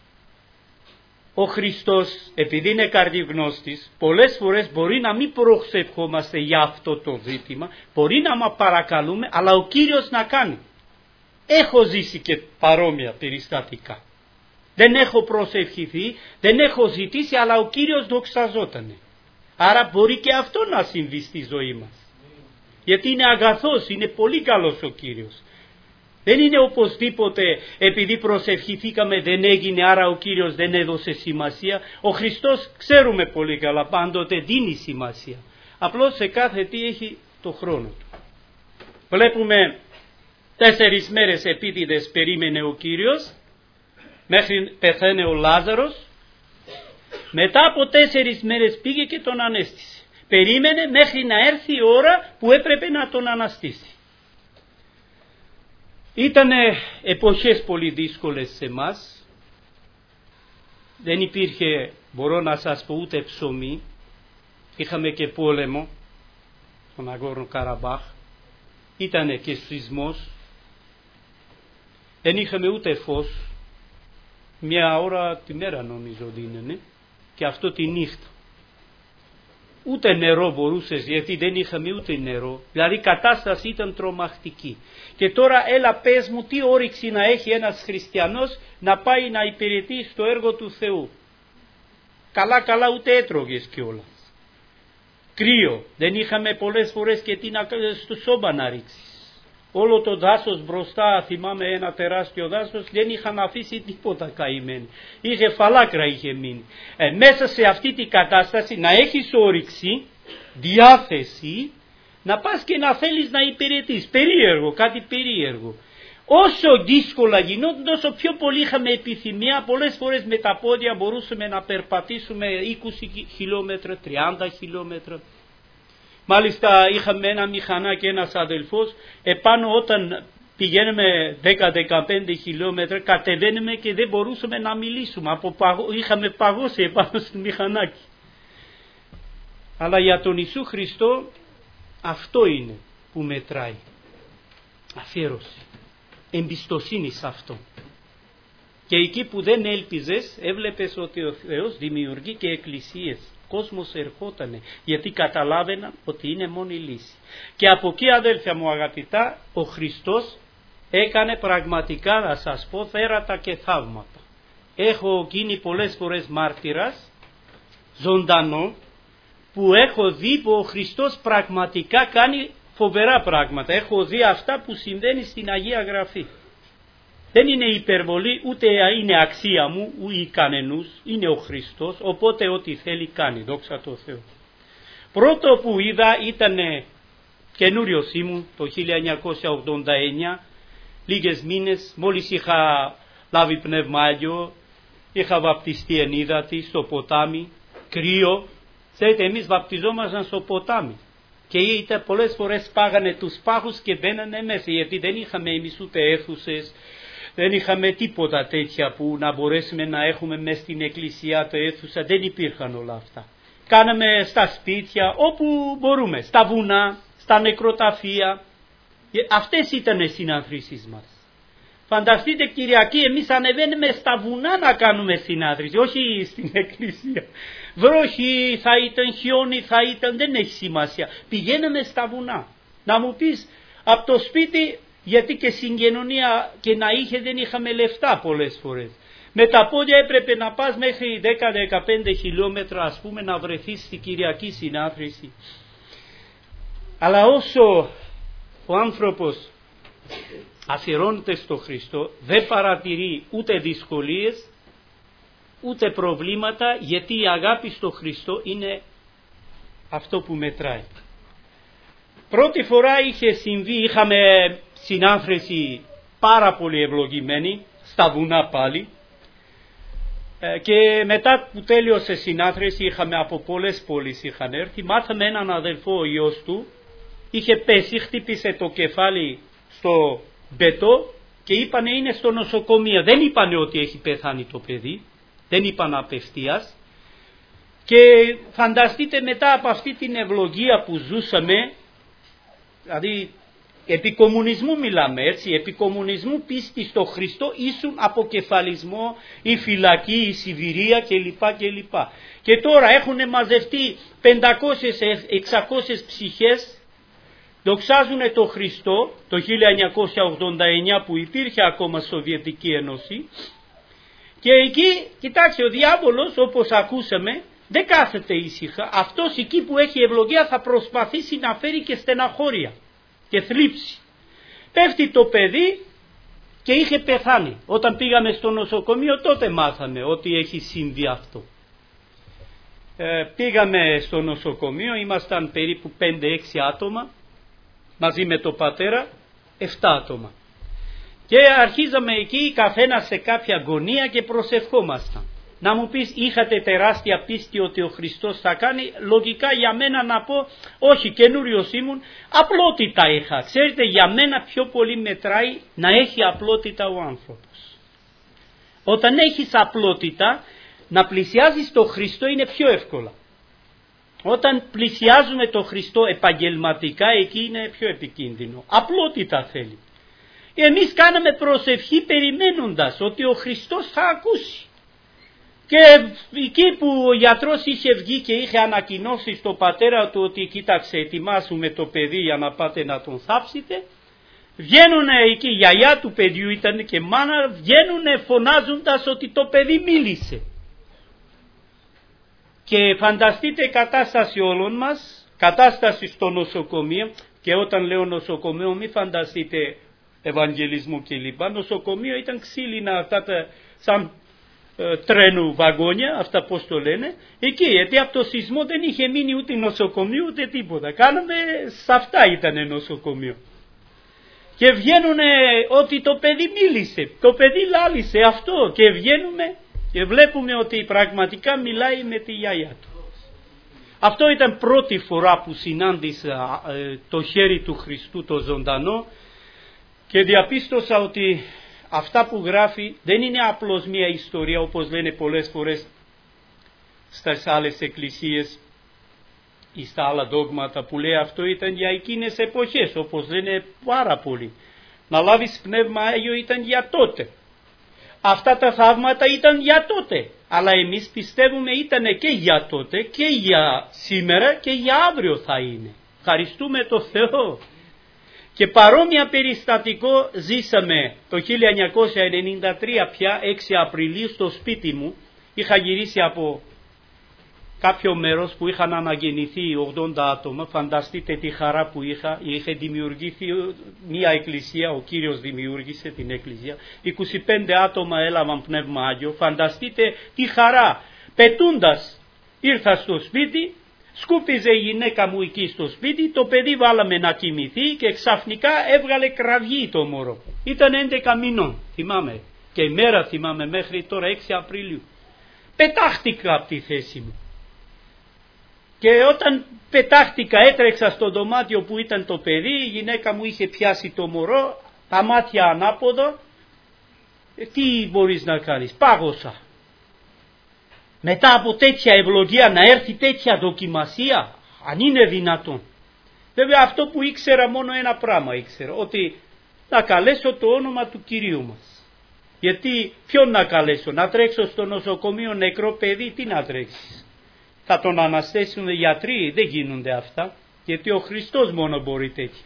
Ο Χριστός, επειδή είναι καρδιογνώστης, πολλές φορές μπορεί να μην προσευχόμαστε για αυτό το ζήτημα, μπορεί να μας παρακαλούμε, αλλά ο Κύριος να κάνει. Έχω ζήσει και παρόμοια περιστατικά. Δεν έχω προσευχηθεί, δεν έχω ζητήσει, αλλά ο Κύριος δοξαζότανε. Άρα μπορεί και αυτό να συμβεί στη ζωή μας. Γιατί είναι αγαθός, είναι πολύ καλός ο Κύριος. Δεν είναι οπωσδήποτε επειδή προσευχηθήκαμε δεν έγινε, άρα ο Κύριος δεν έδωσε σημασία. Ο Χριστός ξέρουμε πολύ καλά πάντοτε δίνει σημασία. Απλώς σε κάθε τι έχει το χρόνο του. Βλέπουμε τέσσερις μέρες επίτηδες περίμενε ο Κύριος μέχρι πεθαίνει ο Λάζαρος. Μετά από τέσσερις μέρες πήγε και τον ανέστησε. Περίμενε μέχρι να έρθει η ώρα που έπρεπε να τον αναστήσει. Ήτανε εποχές πολύ δύσκολες σε εμάς. Δεν υπήρχε, μπορώ να σας πω, ούτε ψωμί. Είχαμε και πόλεμο στον Ναγκόρνο Καραμπάχ. Ήτανε και σεισμός. Δεν είχαμε ούτε φως. Μια ώρα τη μέρα νομίζω δίνανε. Και αυτό τη νύχτα. Ούτε νερό μπορούσες, γιατί δεν είχαμε ούτε νερό. Δηλαδή η κατάσταση ήταν τρομακτική. Και τώρα έλα πες μου τι όρεξη να έχει ένας χριστιανός να πάει να υπηρετεί στο έργο του Θεού. Καλά καλά ούτε έτρωγες κιόλας. Κρύο, δεν είχαμε πολλές φορές και τι να, στο σώμα να ρίξεις. Όλο το δάσος μπροστά, θυμάμαι ένα τεράστιο δάσος, δεν είχαν αφήσει τίποτα καημένοι. Είχε φαλάκρα είχε μείνει. Ε, μέσα σε αυτή την κατάσταση να έχεις όρεξη, διάθεση, να πας και να θέλεις να υπηρετείς. Περίεργο, κάτι περίεργο. Όσο δύσκολα γινόταν, τόσο πιο πολύ είχαμε επιθυμία. Πολλές φορές με τα πόδια μπορούσαμε να περπατήσουμε είκοσι χιλιόμετρα, τριάντα χιλιόμετρα. Μάλιστα είχαμε ένα μηχανάκι, ένας αδελφός, επάνω όταν πηγαίνουμε δέκα με δεκαπέντε χιλιόμετρα κατεβαίνουμε και δεν μπορούσαμε να μιλήσουμε. Από παγώ, είχαμε παγώσει επάνω στο μηχανάκι. Αλλά για τον Ιησού Χριστό αυτό είναι που μετράει. Αφιέρωση. Εμπιστοσύνη σε αυτό. Και εκεί που δεν έλπιζες έβλεπες ότι ο Θεός δημιουργεί και εκκλησίες. Κόσμος ερχότανε γιατί καταλάβαιναν ότι είναι μόνη λύση. Και από εκεί αδέλφια μου αγαπητά ο Χριστός έκανε πραγματικά να σας πω θέρατα και θαύματα. Έχω γίνει πολλές φορές μάρτυρας ζωντανό που έχω δει που ο Χριστός πραγματικά κάνει φοβερά πράγματα. Έχω δει αυτά που συμβαίνει στην Αγία Γραφή. Δεν είναι υπερβολή, ούτε είναι αξία μου, ούτε κανενούς, είναι ο Χριστός, οπότε ό,τι θέλει κάνει, δόξα τω Θεώ. Πρώτο που είδα ήταν καινούριος ήμουν το χίλια εννιακόσια ογδόντα εννιά, λίγες μήνες, μόλις είχα λάβει πνεύμα Άγιο, είχα βαπτιστεί εν ύδατι στο ποτάμι, κρύο. Ξέρετε, εμείς βαπτιζόμασταν στο ποτάμι και ήταν πολλές φορές πάγανε τους πάχους και μπαίνανε μέσα, γιατί δεν είχαμε εμείς ούτε αίθουσες, δεν είχαμε τίποτα τέτοια που να μπορέσουμε να έχουμε μέσα στην εκκλησία το αίθουσα, δεν υπήρχαν όλα αυτά. Κάναμε στα σπίτια, όπου μπορούμε, στα βουνά, στα νεκροταφεία. Αυτές ήταν οι συναθρήσεις μας. Φανταστείτε Κυριακή, εμείς ανεβαίνουμε στα βουνά να κάνουμε συνάθρηση, όχι στην εκκλησία. Βροχή θα ήταν, χιόνι θα ήταν, δεν έχει σημασία. Πηγαίναμε στα βουνά. Να μου πεις, από το σπίτι, γιατί και συγκοινωνία και να είχε δεν είχαμε λεφτά πολλές φορές. Με τα πόδια έπρεπε να πας μέχρι δέκα με δεκαπέντε χιλιόμετρα, ας πούμε, να βρεθείς στη Κυριακή συνάθρηση. Αλλά όσο ο άνθρωπος αφιερώνεται στο Χριστό, δεν παρατηρεί ούτε δυσκολίες ούτε προβλήματα, γιατί η αγάπη στο Χριστό είναι αυτό που μετράει. Πρώτη φορά είχε συμβεί, είχαμε συνάθρηση πάρα πολύ ευλογημένη στα βουνά πάλι, και μετά που τέλειωσε συνάθρηση, είχαμε από πολλές πόλεις είχαν έρθει, μάθαμε έναν αδελφό, ο γιος του είχε πέσει, χτύπησε το κεφάλι στο μπετό και είπανε είναι στο νοσοκομείο. Δεν είπανε ότι έχει πεθάνει το παιδί, δεν είπαν απευθείας. Και φανταστείτε, μετά από αυτή την ευλογία που ζούσαμε, δηλαδή επί κομμουνισμού μιλάμε, έτσι, επί κομμουνισμού πίστη στο Χριστό ήσουν αποκεφαλισμό, η φυλακή, η Σιβηρία κλπ. κλπ. Και τώρα έχουν μαζευτεί πεντακόσιες με εξακόσιες ψυχές, δοξάζουν το Χριστό το χίλια εννιακόσια ογδόντα εννιά που υπήρχε ακόμα Σοβιετική Ένωση, και εκεί, κοιτάξτε, ο διάβολος, όπως ακούσαμε, δεν κάθεται ήσυχα. Αυτός εκεί που έχει ευλογία θα προσπαθήσει να φέρει και στεναχώρια και θλίψη. Πέφτει το παιδί και είχε πεθάνει. Όταν πήγαμε στο νοσοκομείο τότε μάθαμε ότι έχει συμβεί αυτό. Ε, πήγαμε στο νοσοκομείο, ήμασταν περίπου πέντε έξι άτομα, μαζί με το πατέρα επτά άτομα. Και αρχίζαμε εκεί καθένα σε κάποια γωνία και προσευχόμασταν. Να μου πεις, είχατε τεράστια πίστη ότι ο Χριστός θα κάνει? Λογικά για μένα να πω, όχι, καινούριος ήμουν, απλότητα είχα. Ξέρετε, για μένα πιο πολύ μετράει να έχει απλότητα ο άνθρωπος. Όταν έχεις απλότητα, να πλησιάζεις το Χριστό είναι πιο εύκολα. Όταν πλησιάζουμε το Χριστό επαγγελματικά, εκεί είναι πιο επικίνδυνο. Απλότητα θέλει. Εμείς κάναμε προσευχή περιμένοντας ότι ο Χριστός θα ακούσει. Και εκεί που ο γιατρός είχε βγει και είχε ανακοινώσει στον πατέρα του ότι κοίταξε, ετοιμάσουμε το παιδί για να πάτε να τον θάψετε, βγαίνουν εκεί, η γιαγιά του παιδιού ήταν και μάνα, βγαίνουν φωνάζοντας ότι το παιδί μίλησε. Και φανταστείτε κατάσταση όλων μας, κατάσταση στο νοσοκομείο, και όταν λέω νοσοκομείο μην φανταστείτε ευαγγελισμό κλπ. Νοσοκομείο ήταν ξύλινα αυτά τα, σαν ε, τρένου βαγόνια, αυτά πώς το λένε, εκεί, γιατί από το σεισμό δεν είχε μείνει ούτε νοσοκομείο ούτε τίποτα. Κάναμε, σε αυτά ήταν νοσοκομείο. Και βγαίνουν ότι το παιδί μίλησε, το παιδί λάλησε αυτό, και βγαίνουμε και βλέπουμε ότι πραγματικά μιλάει με τη γιαγιά του. Αυτό ήταν πρώτη φορά που συνάντησα ε, το χέρι του Χριστού το ζωντανό, και διαπίστωσα ότι αυτά που γράφει δεν είναι απλώς μια ιστορία όπως λένε πολλές φορές στις άλλες εκκλησίες ή στα άλλα δόγματα, που λέει αυτό ήταν για εκείνες εποχές, όπως λένε πάρα πολλοί. Να λάβεις πνεύμα Άγιο ήταν για τότε. Αυτά τα θαύματα ήταν για τότε. Αλλά εμείς πιστεύουμε ήταν και για τότε και για σήμερα και για αύριο θα είναι. Ευχαριστούμε το Θεό. Και παρόμοια περιστατικό ζήσαμε το χίλια εννιακόσια ενενήντα τρία πια, έξι Απριλίου, στο σπίτι μου. Είχα γυρίσει από κάποιο μέρος που είχαν αναγεννηθεί ογδόντα άτομα. Φανταστείτε τη χαρά που είχα. Είχε δημιουργηθεί μια εκκλησία, ο Κύριος δημιούργησε την εκκλησία. είκοσι πέντε άτομα έλαβαν Πνεύμα Άγιο. Φανταστείτε τη χαρά. Πετούντας ήρθα στο σπίτι, σκούπιζε η γυναίκα μου εκεί στο σπίτι, το παιδί βάλαμε να κοιμηθεί και ξαφνικά έβγαλε κραυγή το μωρό. Ήταν έντεκα μηνών, θυμάμαι. Και η μέρα θυμάμαι μέχρι τώρα έξι Απριλίου. Πετάχτηκα από τη θέση μου. Και όταν πετάχτηκα έτρεξα στο δωμάτιο που ήταν το παιδί, η γυναίκα μου είχε πιάσει το μωρό, τα μάτια ανάποδα. Ε, τι μπορείς να κάνεις, πάγωσα. Μετά από τέτοια ευλογία να έρθει τέτοια δοκιμασία, αν είναι δυνατόν. Βέβαια αυτό που ήξερα μόνο ένα πράγμα ήξερα, ότι να καλέσω το όνομα του Κυρίου μας. Γιατί ποιον να καλέσω, να τρέξω στο νοσοκομείο νεκρό παιδί, τι να τρέξεις. Θα τον αναστήσουν οι γιατροί, δεν γίνονται αυτά, γιατί ο Χριστός μόνο μπορεί τέτοια.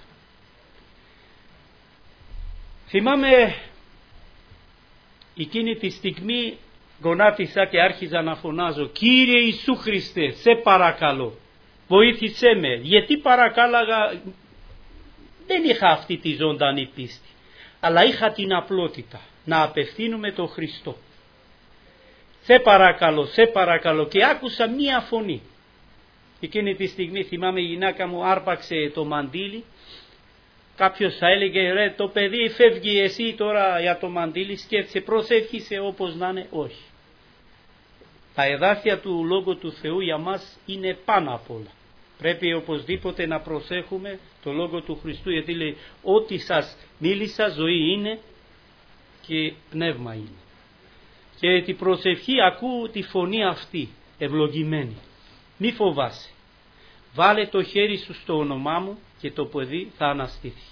Θυμάμαι εκείνη τη στιγμή γονάτισα και άρχιζα να φωνάζω, Κύριε Ιησού Χριστέ, σε παρακαλώ, βοήθησέ με. Γιατί παρακάλαγα, δεν είχα αυτή τη ζωντανή πίστη, αλλά είχα την απλότητα να απευθύνουμε τον Χριστό. Σε παρακαλώ, σε παρακαλώ, και άκουσα μία φωνή. Εκείνη τη στιγμή θυμάμαι η γυναίκα μου άρπαξε το μαντίλι. Κάποιος θα έλεγε, ρε το παιδί φεύγει, εσύ τώρα για το μαντίλι σκέφτεσαι, προσεύχησε όπως να είναι. Όχι. Τα εδάφια του Λόγου του Θεού για μας είναι πάνω απ' όλα. Πρέπει οπωσδήποτε να προσέχουμε το Λόγο του Χριστού, γιατί λέει ό,τι σας μίλησα ζωή είναι και πνεύμα είναι. Και την προσευχή ακούω τη φωνή αυτή, ευλογημένη. Μη φοβάσαι. Βάλε το χέρι σου στο όνομά μου και το παιδί θα αναστήθει.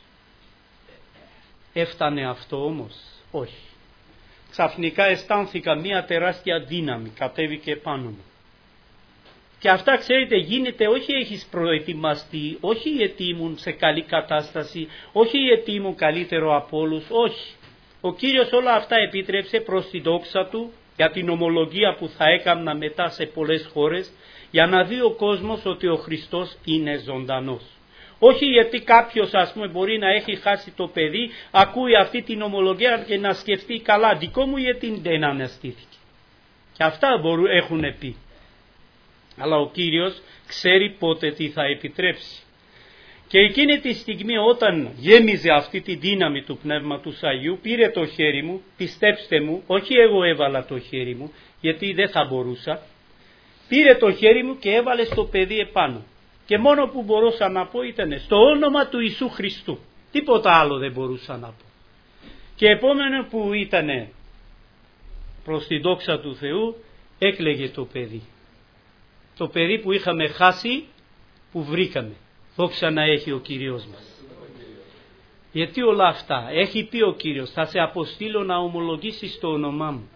Έφτανε αυτό όμως? Όχι. Ξαφνικά αισθάνθηκα μια τεράστια δύναμη, κατέβηκε πάνω μου. Και αυτά ξέρετε γίνεται όχι έχεις προετοιμαστεί, όχι γιατί ήμουν σε καλή κατάσταση, όχι γιατί ήμουν καλύτερο από όλους, όχι. Ο Κύριος όλα αυτά επίτρεψε προς τη δόξα Του για την ομολογία που θα έκανα μετά σε πολλές χώρες, για να δει ο κόσμος ότι ο Χριστός είναι ζωντανός. Όχι γιατί κάποιος ας πούμε μπορεί να έχει χάσει το παιδί, ακούει αυτή την ομολογία και να σκεφτεί καλά, δικό μου γιατί δεν αναστήθηκε. Και αυτά μπορούν, έχουν πει. Αλλά ο Κύριος ξέρει πότε τι θα επιτρέψει. Και εκείνη τη στιγμή όταν γέμιζε αυτή τη δύναμη του Πνεύματος Αγίου, πήρε το χέρι μου, πιστέψτε μου, όχι εγώ έβαλα το χέρι μου, γιατί δεν θα μπορούσα, πήρε το χέρι μου και έβαλε στο παιδί επάνω. Και μόνο που μπορούσα να πω ήταν στο όνομα του Ιησού Χριστού. Τίποτα άλλο δεν μπορούσα να πω. Και επόμενο που ήταν προς τη δόξα του Θεού, έκλαιγε το παιδί. Το παιδί που είχαμε χάσει, που βρήκαμε. Δόξα να έχει ο Κύριος μας. Γιατί όλα αυτά, έχει πει ο Κύριος, θα σε αποστείλω να ομολογήσεις το όνομά μου.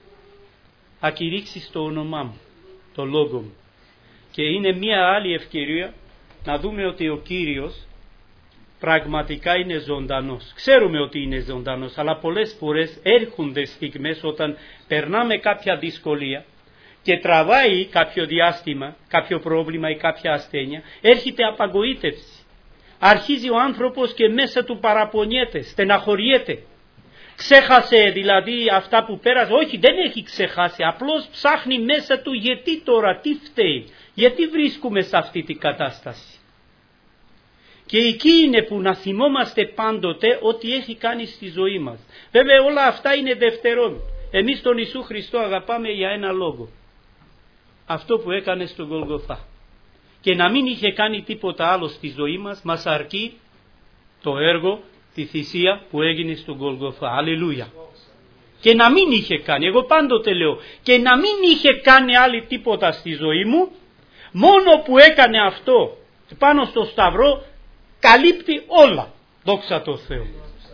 Θα κηρύξεις το όνομά μου, το λόγο μου. Και είναι μια άλλη ευκαιρία να δούμε ότι ο Κύριος πραγματικά είναι ζωντανός. Ξέρουμε ότι είναι ζωντανός, αλλά πολλές φορές έρχονται στιγμές όταν περνάμε κάποια δυσκολία και τραβάει κάποιο διάστημα, κάποιο πρόβλημα ή κάποια ασθένεια, έρχεται απαγοήτευση. Αρχίζει ο άνθρωπος και μέσα του παραπονιέται, στεναχωριέται. Ξέχασε δηλαδή αυτά που πέρασε? Όχι, δεν έχει ξεχάσει, απλώς ψάχνει μέσα του γιατί τώρα, τι φταίει, γιατί βρίσκουμε σε αυτή την κατάσταση. Και εκεί είναι που να θυμόμαστε πάντοτε ότι έχει κάνει στη ζωή μας. Βέβαια όλα αυτά είναι δευτερόν. Εμείς τον Ιησού Χριστό αγαπάμε για ένα λόγο. Αυτό που έκανε στον Γολγοθά. Και να μην είχε κάνει τίποτα άλλο στη ζωή μας, μας αρκεί το έργο, τη θυσία που έγινε στον Γολγοθά. Αλληλούια. Και να μην είχε κάνει, εγώ πάντοτε λέω, και να μην είχε κάνει άλλη τίποτα στη ζωή μου, μόνο που έκανε αυτό πάνω στο Σταυρό, καλύπτει όλα. Δόξα τω Θεώ.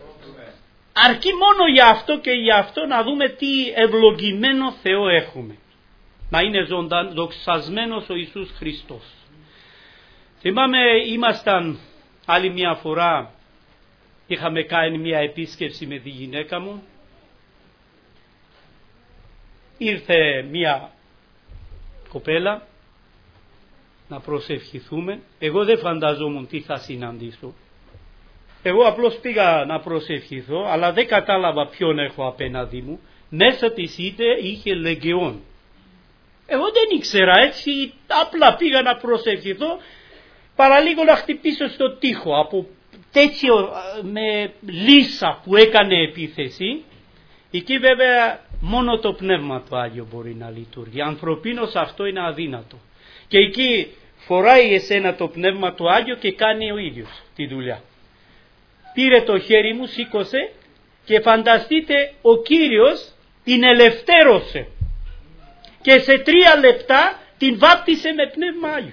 Αρκεί μόνο για αυτό και για αυτό να δούμε τι ευλογημένο Θεό έχουμε. Να είναι ζωντανός, δοξασμένος ο Ιησούς Χριστός. Θυμάμαι ήμασταν άλλη μια φορά, είχαμε κάνει μια επίσκεψη με τη γυναίκα μου. Ήρθε μια κοπέλα, να προσευχηθούμε. Εγώ δεν φανταζόμουν τι θα συναντήσω. Εγώ απλώς πήγα να προσευχηθώ, αλλά δεν κατάλαβα ποιον έχω απέναντι μου. Μέσα της είτε είχε λεγεών. Εγώ δεν ήξερα, έτσι απλά πήγα να προσευχηθώ, παραλίγο να χτυπήσω στο τοίχο από τέτοιο με λύσα που έκανε επίθεση. Εκεί βέβαια μόνο το Πνεύμα του Άγιο μπορεί να λειτουργεί. Ανθρωπίνως αυτό είναι αδύνατο. Και εκεί φοράει εσένα το Πνεύμα του Άγιο και κάνει ο ίδιος τη δουλειά. Πήρε το χέρι μου, σήκωσε και φανταστείτε ο Κύριος την ελευθέρωσε. Και σε τρία λεπτά την βάπτισε με Πνεύμα Άγιο.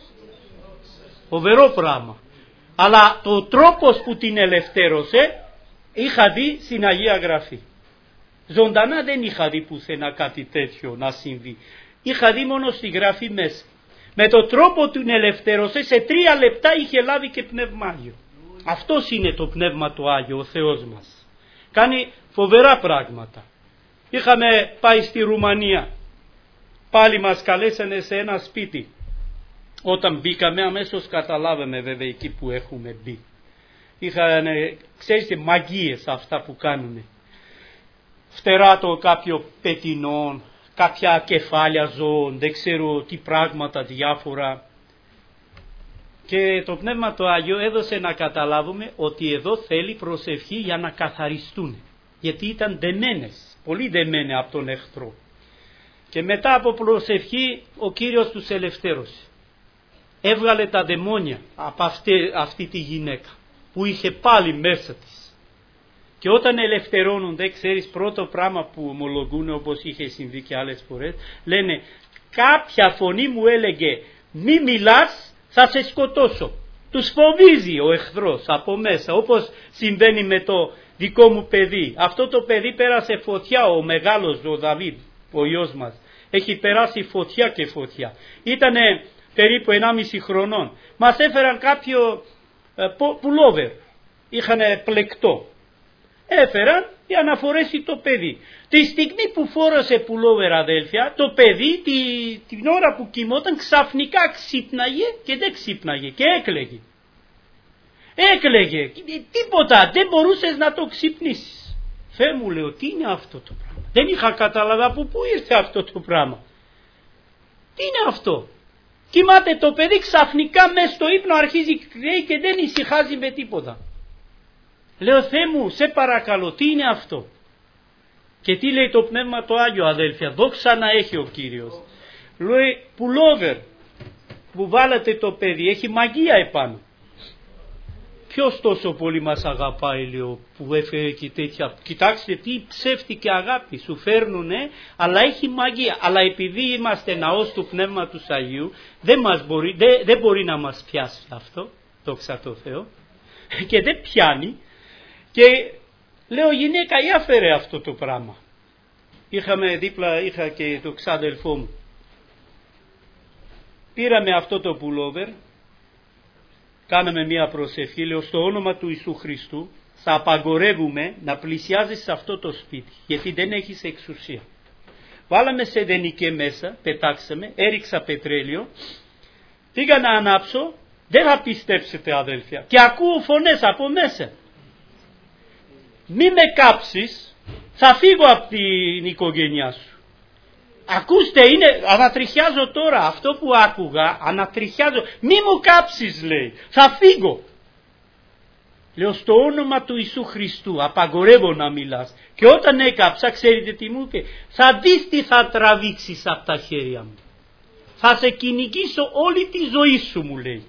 Φοβερό πράγμα. Αλλά το τρόπος που την ελευθέρωσε είχα δει στην Αγία Γραφή. Ζωντανά δεν είχα δει πουθενά κάτι τέτοιο να συμβεί. Είχα δει μόνο στη Γραφή μέσα. Με τον τρόπο του την ελευθέρωσε, σε τρία λεπτά είχε λάβει και Πνεύμα Άγιο. Αυτός είναι το Πνεύμα του Άγιο, ο Θεός μας. Κάνει φοβερά πράγματα. Είχαμε πάει στη Ρουμανία. Πάλι μας καλέσανε σε ένα σπίτι. Όταν μπήκαμε αμέσως καταλάβαμε βέβαια εκεί που έχουμε μπει. Είχαν, ξέρετε, μαγείες αυτά που κάνουν. Φτερά το κάποιο πετεινό, κάποια κεφάλια ζώων, δεν ξέρω τι πράγματα διάφορα. Και το Πνεύμα το Άγιο έδωσε να καταλάβουμε ότι εδώ θέλει προσευχή για να καθαριστούν. Γιατί ήταν δεμένες, πολύ δεμένες από τον εχθρό. Και μετά από προσευχή ο Κύριος τους ελευθέρωσε. Έβγαλε τα δαιμόνια από αυτή, αυτή τη γυναίκα που είχε πάλι μέσα της. Και όταν ελευθερώνονται, ξέρεις, πρώτο πράγμα που ομολογούν, όπως είχε συμβεί και άλλες φορές, λένε κάποια φωνή μου έλεγε μη μιλάς, θα σε σκοτώσω. Τους φοβίζει ο εχθρός από μέσα, όπως συμβαίνει με το δικό μου παιδί. Αυτό το παιδί πέρασε φωτιά, ο μεγάλος ο Δαβίδ, ο γιος μας. Έχει περάσει φωτιά και φωτιά. Ήτανε περίπου ενάμιση χρονών. Μας έφεραν κάποιο ε, πουλόβερ. Είχανε πλεκτό. Έφεραν για να φορέσει το παιδί. Τη στιγμή που φόρεσε πουλόβερ, αδέλφια, το παιδί τη, την ώρα που κοιμόταν ξαφνικά ξύπναγε και δεν ξύπναγε και έκλαιγε. Έκλαιγε. Τίποτα. Δεν μπορούσες να το ξυπνήσεις. Θεέ μου, λέω, τι είναι αυτό το πράγμα. Δεν είχα καταλάβει από πού ήρθε αυτό το πράγμα. Τι είναι αυτό. Κοιμάται το παιδί, ξαφνικά μέσα στο ύπνο αρχίζει κλαίει και δεν ησυχάζει με τίποτα. Λέω, Θεέ μου, σε παρακαλώ, τι είναι αυτό. Και τι λέει το Πνεύμα το Άγιο, αδέλφια, δόξα να έχει ο Κύριος. Λέει, πουλόβερ που βάλατε το παιδί, έχει μαγεία επάνω. Ποιος τόσο πολύ μας αγαπάει, λέω, που έφερε και τέτοια. Κοιτάξτε τι ψεύτικη αγάπη σου φέρνουνε, αλλά έχει μαγεία. Αλλά επειδή είμαστε ναός του Πνεύματος Αγίου, δεν, μας μπορεί, δεν, δεν μπορεί να μας πιάσει αυτό, δόξα τω Θεώ, και δεν πιάνει. Και λέω, γυναίκα, ή άφερε αυτό το πράγμα. Είχαμε δίπλα, είχα και το ξάδελφό μου. Πήραμε αυτό το πουλόβερ, κάναμε μία προσευχή, λέω, στο όνομα του Ιησού Χριστού θα απαγορεύουμε να πλησιάζεις σε αυτό το σπίτι, γιατί δεν έχεις εξουσία. Βάλαμε σε δενικέ μέσα, πετάξαμε, έριξα πετρέλαιο, πήγα να ανάψω, δεν θα πιστέψετε, αδέλφια, και ακούω φωνές από μέσα. Μη με κάψεις, θα φύγω από την οικογένειά σου. Ακούστε, είναι, ανατριχιάζω τώρα, αυτό που άκουγα, ανατριχιάζω. Μη μου κάψεις, λέει, θα φύγω. Λέω, στο όνομα του Ιησού Χριστού απαγορεύω να μιλάς. Και όταν έκαψα, ξέρετε τι μου είπε, θα δεις τι θα τραβήξεις από τα χέρια μου. Θα σε κυνηγήσω όλη τη ζωή σου, μου λέει.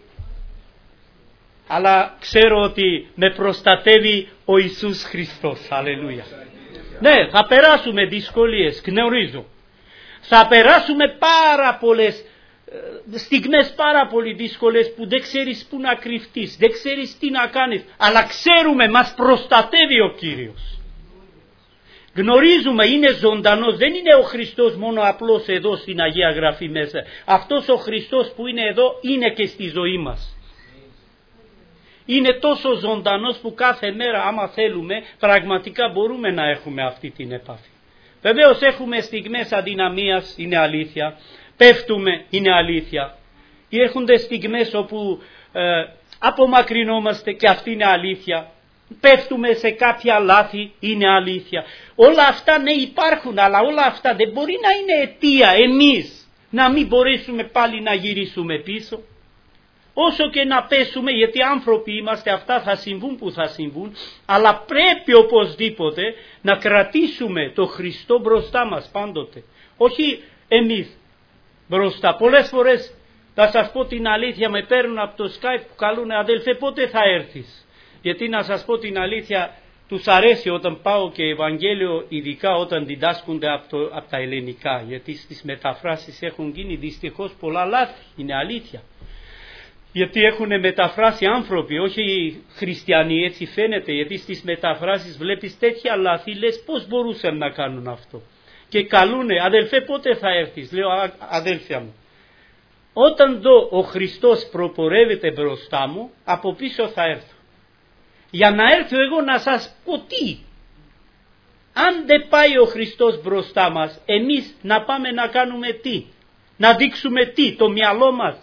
Αλλά ξέρω ότι με προστατεύει ο Ιησούς Χριστός. Αλληλούια. Ναι, θα περάσουμε δυσκολίες, γνωρίζω. Θα περάσουμε πάρα πολλές στιγμές, πάρα πολύ δύσκολες που δεν ξέρεις πού να κρυφτείς, δεν ξέρεις τι να κάνεις. Αλλά ξέρουμε, μας προστατεύει ο Κύριος. Γνωρίζουμε, είναι ζωντανός, δεν είναι ο Χριστός μόνο απλώς εδώ στην Αγία Γραφή μέσα. Αυτός ο Χριστός που είναι εδώ είναι και στη ζωή μας. Είναι τόσο ζωντανός που κάθε μέρα, άμα θέλουμε, πραγματικά μπορούμε να έχουμε αυτή την επαφή. Βεβαίως έχουμε στιγμές αδυναμίας, είναι αλήθεια. πέφτουμε είναι αλήθεια. Έρχονται στιγμές όπου ε, απομακρυνόμαστε και αυτή είναι αλήθεια. Πέφτουμε σε κάποια λάθη, είναι αλήθεια. Όλα αυτά ναι υπάρχουν, αλλά όλα αυτά δεν μπορεί να είναι αιτία εμείς να μην μπορέσουμε πάλι να γυρίσουμε πίσω. Όσο και να πέσουμε, γιατί άνθρωποι είμαστε, αυτά θα συμβούν που θα συμβούν, αλλά πρέπει οπωσδήποτε να κρατήσουμε το Χριστό μπροστά μας πάντοτε. Όχι εμείς μπροστά. Πολλές φορές, θα σας πω την αλήθεια, με παίρνουν από το Skype που καλούν, αδελφέ πότε θα έρθεις. Γιατί να σας πω την αλήθεια, τους αρέσει όταν πάω και Ευαγγέλιο, ειδικά όταν διδάσκονται από, το, από τα ελληνικά, γιατί στις μεταφράσεις έχουν γίνει δυστυχώς πολλά λάθη, είναι αλήθεια. Γιατί έχουν μεταφράσει άνθρωποι, όχι χριστιανοί, έτσι φαίνεται, γιατί στις μεταφράσεις βλέπεις τέτοια λάθη, λες πώς μπορούσαν να κάνουν αυτό. Και καλούνε, αδελφέ πότε θα έρθεις, λέω αδέλφια μου. Όταν δω ο Χριστός προπορεύεται μπροστά μου, από πίσω θα έρθω. Για να έρθω εγώ να σας πω τι. Αν δεν πάει ο Χριστός μπροστά μας, εμείς να πάμε να κάνουμε τι. Να δείξουμε τι, το μυαλό μας.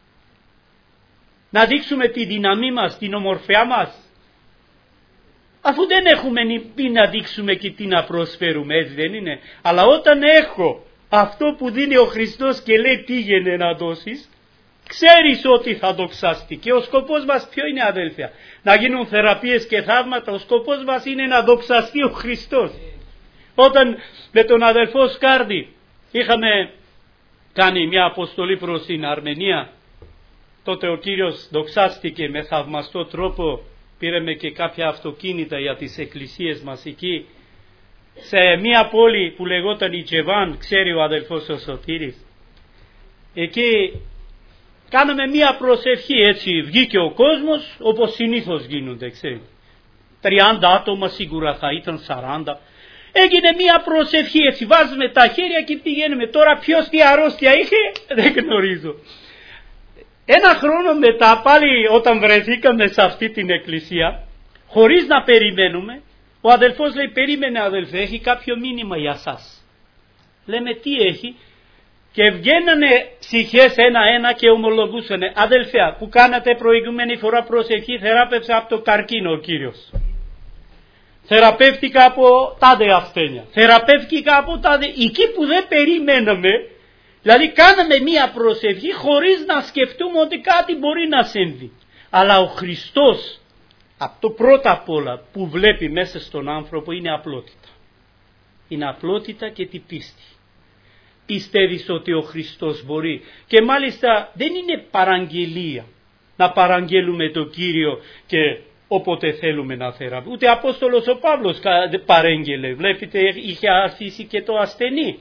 Να δείξουμε τη δύναμή μας, την ομορφιά μας. Αφού δεν έχουμε πει να δείξουμε και τι να προσφέρουμε, έτσι δεν είναι. Αλλά όταν έχω αυτό που δίνει ο Χριστός και λέει πήγαινε να δώσεις, ξέρεις ότι θα δοξαστεί. Και ο σκοπός μας ποιο είναι, αδέλφια? Να γίνουν θεραπείες και θαύματα. Ο σκοπός μας είναι να δοξαστεί ο Χριστός. Όταν με τον αδελφό Σκάρδη είχαμε κάνει μια αποστολή προς την Αρμενία, τότε ο Κύριος δοξάστηκε με θαυμαστό τρόπο. Πήραμε και κάποια αυτοκίνητα για τις εκκλησίες μας εκεί, σε μια πόλη που λεγόταν Ιτζεβάν, ξέρει ο αδελφός ο Σωτήρης. Εκεί κάναμε μια προσευχή, έτσι βγήκε ο κόσμος όπως συνήθως γίνονται, ξέρετε. τριάντα άτομα σίγουρα θα ήταν, σαράντα. Έγινε μια προσευχή, έτσι βάζουμε τα χέρια και πηγαίνουμε. Τώρα ποιος τι αρρώστια είχε δεν γνωρίζω. Ένα χρόνο μετά πάλι όταν βρεθήκαμε σε αυτή την εκκλησία, χωρίς να περιμένουμε, ο αδελφός λέει περίμενε αδελφέ, έχει κάποιο μήνυμα για σας. Λέμε τι έχει? Και βγαίνανε ψυχές ένα-ένα και ομολογούσανε, αδελφιά που κάνατε προηγούμενη φορά προσευχή, θεράπευσα από το καρκίνο ο Κύριος. Θεραπεύτηκα από τάδε ασθένεια. Θεραπεύτηκα από τάδε, εκεί που δεν περιμέναμε. Δηλαδή κάναμε μία προσευχή χωρίς να σκεφτούμε ότι κάτι μπορεί να συμβεί. Αλλά ο Χριστός, από το πρώτα απ' όλα που βλέπει μέσα στον άνθρωπο είναι απλότητα. Είναι απλότητα και την πίστη. Πιστεύεις ότι ο Χριστός μπορεί. Και μάλιστα δεν είναι παραγγελία να παραγγέλουμε τον Κύριο και όποτε θέλουμε να θεραπεύουμε. Ούτε Απόστολος ο Παύλος παρέγγελε. Βλέπετε είχε αφήσει και το ασθενή.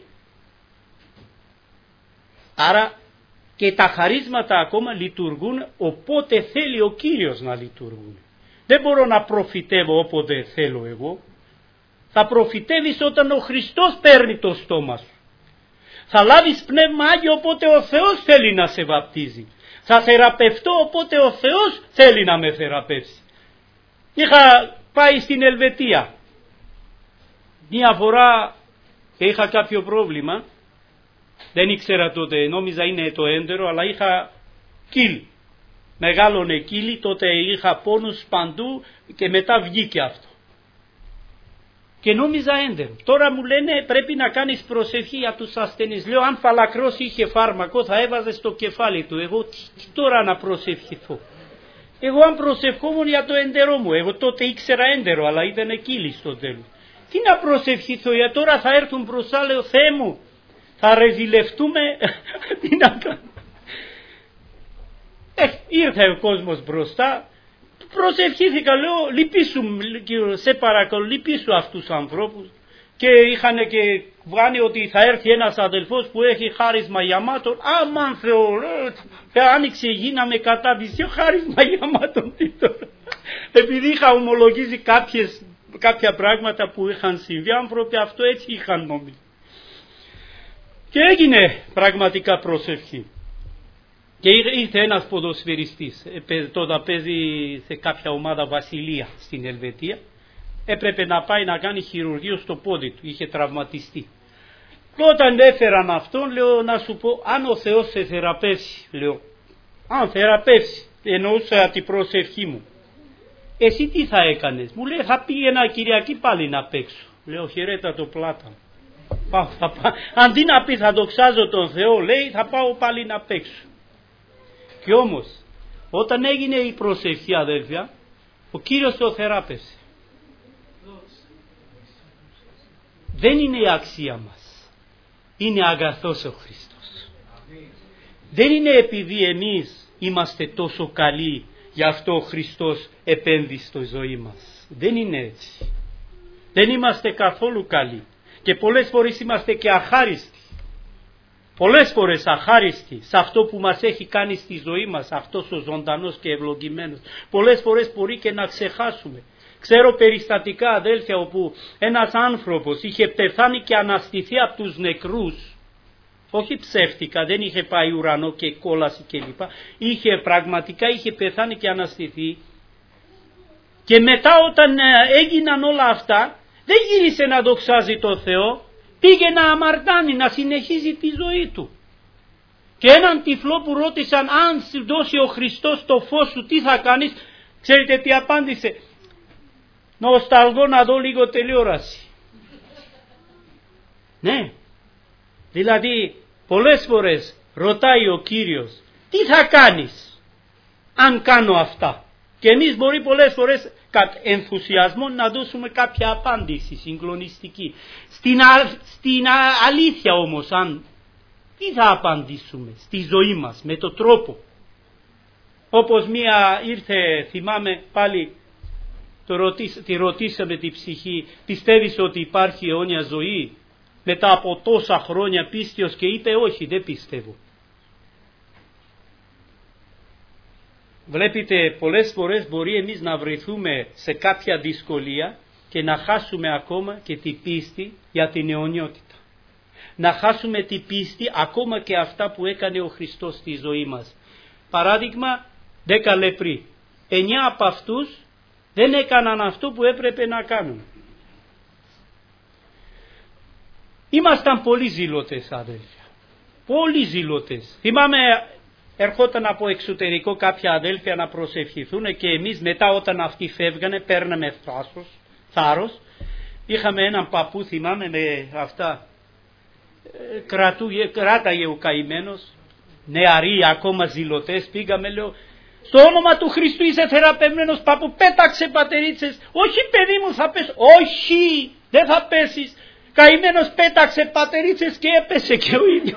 Άρα και τα χαρίσματα ακόμα λειτουργούν όποτε θέλει ο Κύριος να λειτουργούν. Δεν μπορώ να προφητεύω όποτε θέλω εγώ. Θα προφητεύεις όταν ο Χριστός παίρνει το στόμα σου. Θα λάβεις πνεύμα Άγιο όποτε ο Θεός θέλει να σε βαπτίζει. Θα θεραπευτώ όποτε ο Θεός θέλει να με θεραπεύσει. Είχα πάει στην Ελβετία. Μια φορά και είχα κάποιο πρόβλημα. Δεν ήξερα τότε, νόμιζα είναι το έντερο, αλλά είχα κύλι. Μεγάλωνε κύλι, τότε είχα πόνους παντού και μετά βγήκε αυτό. Και νόμιζα έντερο. Τώρα μου λένε πρέπει να κάνεις προσευχή για τους ασθενείς. Λέω αν φαλακρός είχε φάρμακο θα έβαζε στο κεφάλι του. Εγώ τι, τι τώρα να προσευχηθώ. Εγώ αν προσευχόμουν για το έντερό μου. Εγώ τότε ήξερα έντερο αλλά ήταν κύλι στο τέλος. Τι να προσευχηθώ, για τώρα θα έρθουν μπροστά, λέω Θεέ μου. Θα ρεζιλευτούμε, τι να κάνουμε. Ε, ήρθε ο κόσμος μπροστά, προσευχήθηκα, λέω λυπήσου, σε παρακαλώ λυπήσου αυτούς τους ανθρώπους. Και είχαν και βγάνει ότι θα έρθει ένας αδελφός που έχει χάρισμα γιαμάτων. Αμάν Θεό, άνοιξε η γη να με καταδυστεί, χάρισμα γιαμάτων τι τώρα. Επειδή είχα ομολογήσει κάποιες, κάποια πράγματα που είχαν συμβεί, άνθρωποι αυτό έτσι είχαν νόμιζε. Και έγινε πραγματικά προσευχή. Και ήρθε ένας ποδοσφαιριστής, τότε παίζει σε κάποια ομάδα Βασιλεία στην Ελβετία. Έπρεπε να πάει να κάνει χειρουργείο στο πόδι του, είχε τραυματιστεί. Όταν έφεραν αυτόν, λέω να σου πω, αν ο Θεός σε θεραπεύσει, λέω, αν θεραπεύσει, εννοούσα την προσευχή μου, εσύ τι θα έκανες? Μου λέει, θα πήγαινα Κυριακή πάλι να παίξω. Λέω, χαιρέτα το πλάτα. Πάω, θα πάω. Αντί να πει θα δοξάζω τον Θεό, λέει, θα πάω πάλι να παίξω. Και όμως, όταν έγινε η προσευχή, αδέλφια, ο Κύριος το θεράπευσε. Δεν είναι η αξία μας. Είναι αγαθός ο Χριστός. Δεν είναι επειδή εμείς είμαστε τόσο καλοί, γι' αυτό ο Χριστός επένδυσε στη ζωή μας. Δεν είναι έτσι. Δεν είμαστε καθόλου καλοί. Και πολλές φορές είμαστε και αχάριστοι. Πολλές φορές αχάριστοι σε αυτό που μας έχει κάνει στη ζωή μας, αυτός ο ζωντανός και ευλογημένος. Πολλές φορές μπορεί και να ξεχάσουμε. Ξέρω περιστατικά, αδέλφια, όπου ένας άνθρωπος είχε πεθάνει και αναστηθεί από τους νεκρούς. Όχι ψεύτικα, δεν είχε πάει ουρανό και κόλαση κλπ. Είχε πραγματικά, είχε πεθάνει και αναστηθεί. Και μετά όταν έγιναν όλα αυτά, δεν γύρισε να δοξάζει το Θεό, πήγε να αμαρτάνει, να συνεχίζει τη ζωή του. Και έναν τυφλό που ρώτησαν, αν σου δώσει ο Χριστός το φως σου, τι θα κάνεις? Ξέρετε τι απάντησε? Νοσταλγώ να δω λίγο τηλεόραση. Ναι, δηλαδή πολλές φορές ρωτάει ο Κύριος, τι θα κάνεις αν κάνω αυτά? Και εμείς μπορεί πολλές φορές κατ' ενθουσιασμό να δώσουμε κάποια απάντηση συγκλονιστική. Στην, α, στην α, αλήθεια όμως, αν, τι θα απαντήσουμε στη ζωή μας με το τρόπο? Όπως μία ήρθε, θυμάμαι πάλι, το ρωτήσα, τη ρωτήσαμε τη ψυχή, πιστεύεις ότι υπάρχει αιώνια ζωή? Μετά από τόσα χρόνια πίστεως, και είπε όχι, δεν πιστεύω. Βλέπετε, πολλές φορές μπορεί εμείς να βρεθούμε σε κάποια δυσκολία και να χάσουμε ακόμα και την πίστη για την αιωνιότητα. Να χάσουμε την πίστη ακόμα και αυτά που έκανε ο Χριστός στη ζωή μας. Παράδειγμα, δέκα λεπροί. Εννιά από αυτούς δεν έκαναν αυτό που έπρεπε να κάνουν. Ήμασταν πολύ ζηλωτές, αδέλφια. Πολύ ζηλωτές. Θυμάμαι, ερχόταν από εξωτερικό κάποια αδέλφια να προσευχηθούν και εμείς μετά όταν αυτοί φεύγανε παίρναμε θράσος, θάρρος. Είχαμε έναν παππού, θυμάμαι, με αυτά, κρατούγε, κράταγε ο καημένος, νεαροί ακόμα ζηλωτές, πήγαμε, λέω, στο όνομα του Χριστού είσαι θεραπευμένος παππού, πέταξε πατερίτσες. Όχι παιδί μου, θα πέσω. Όχι, δεν θα πέσεις. Καημένος πέταξε πατερίτσες και έπεσε και ο ίδιος.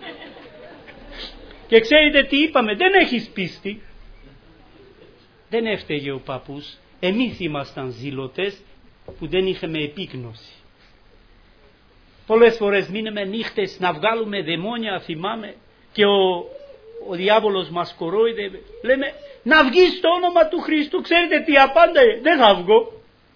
Και ξέρετε τι είπαμε? Δεν έχεις πίστη. Δεν έφταιγε ο παππούς. Εμείς ήμασταν ζηλωτές που δεν είχαμε επίγνωση. Πολλές φορές μείναμε νύχτες να βγάλουμε δαιμόνια, θυμάμαι, και ο, ο διάβολος μας κορόιδευε. Λέμε να βγεις στο όνομα του Χριστού. Ξέρετε τι απάνταγε? Δεν θα βγω.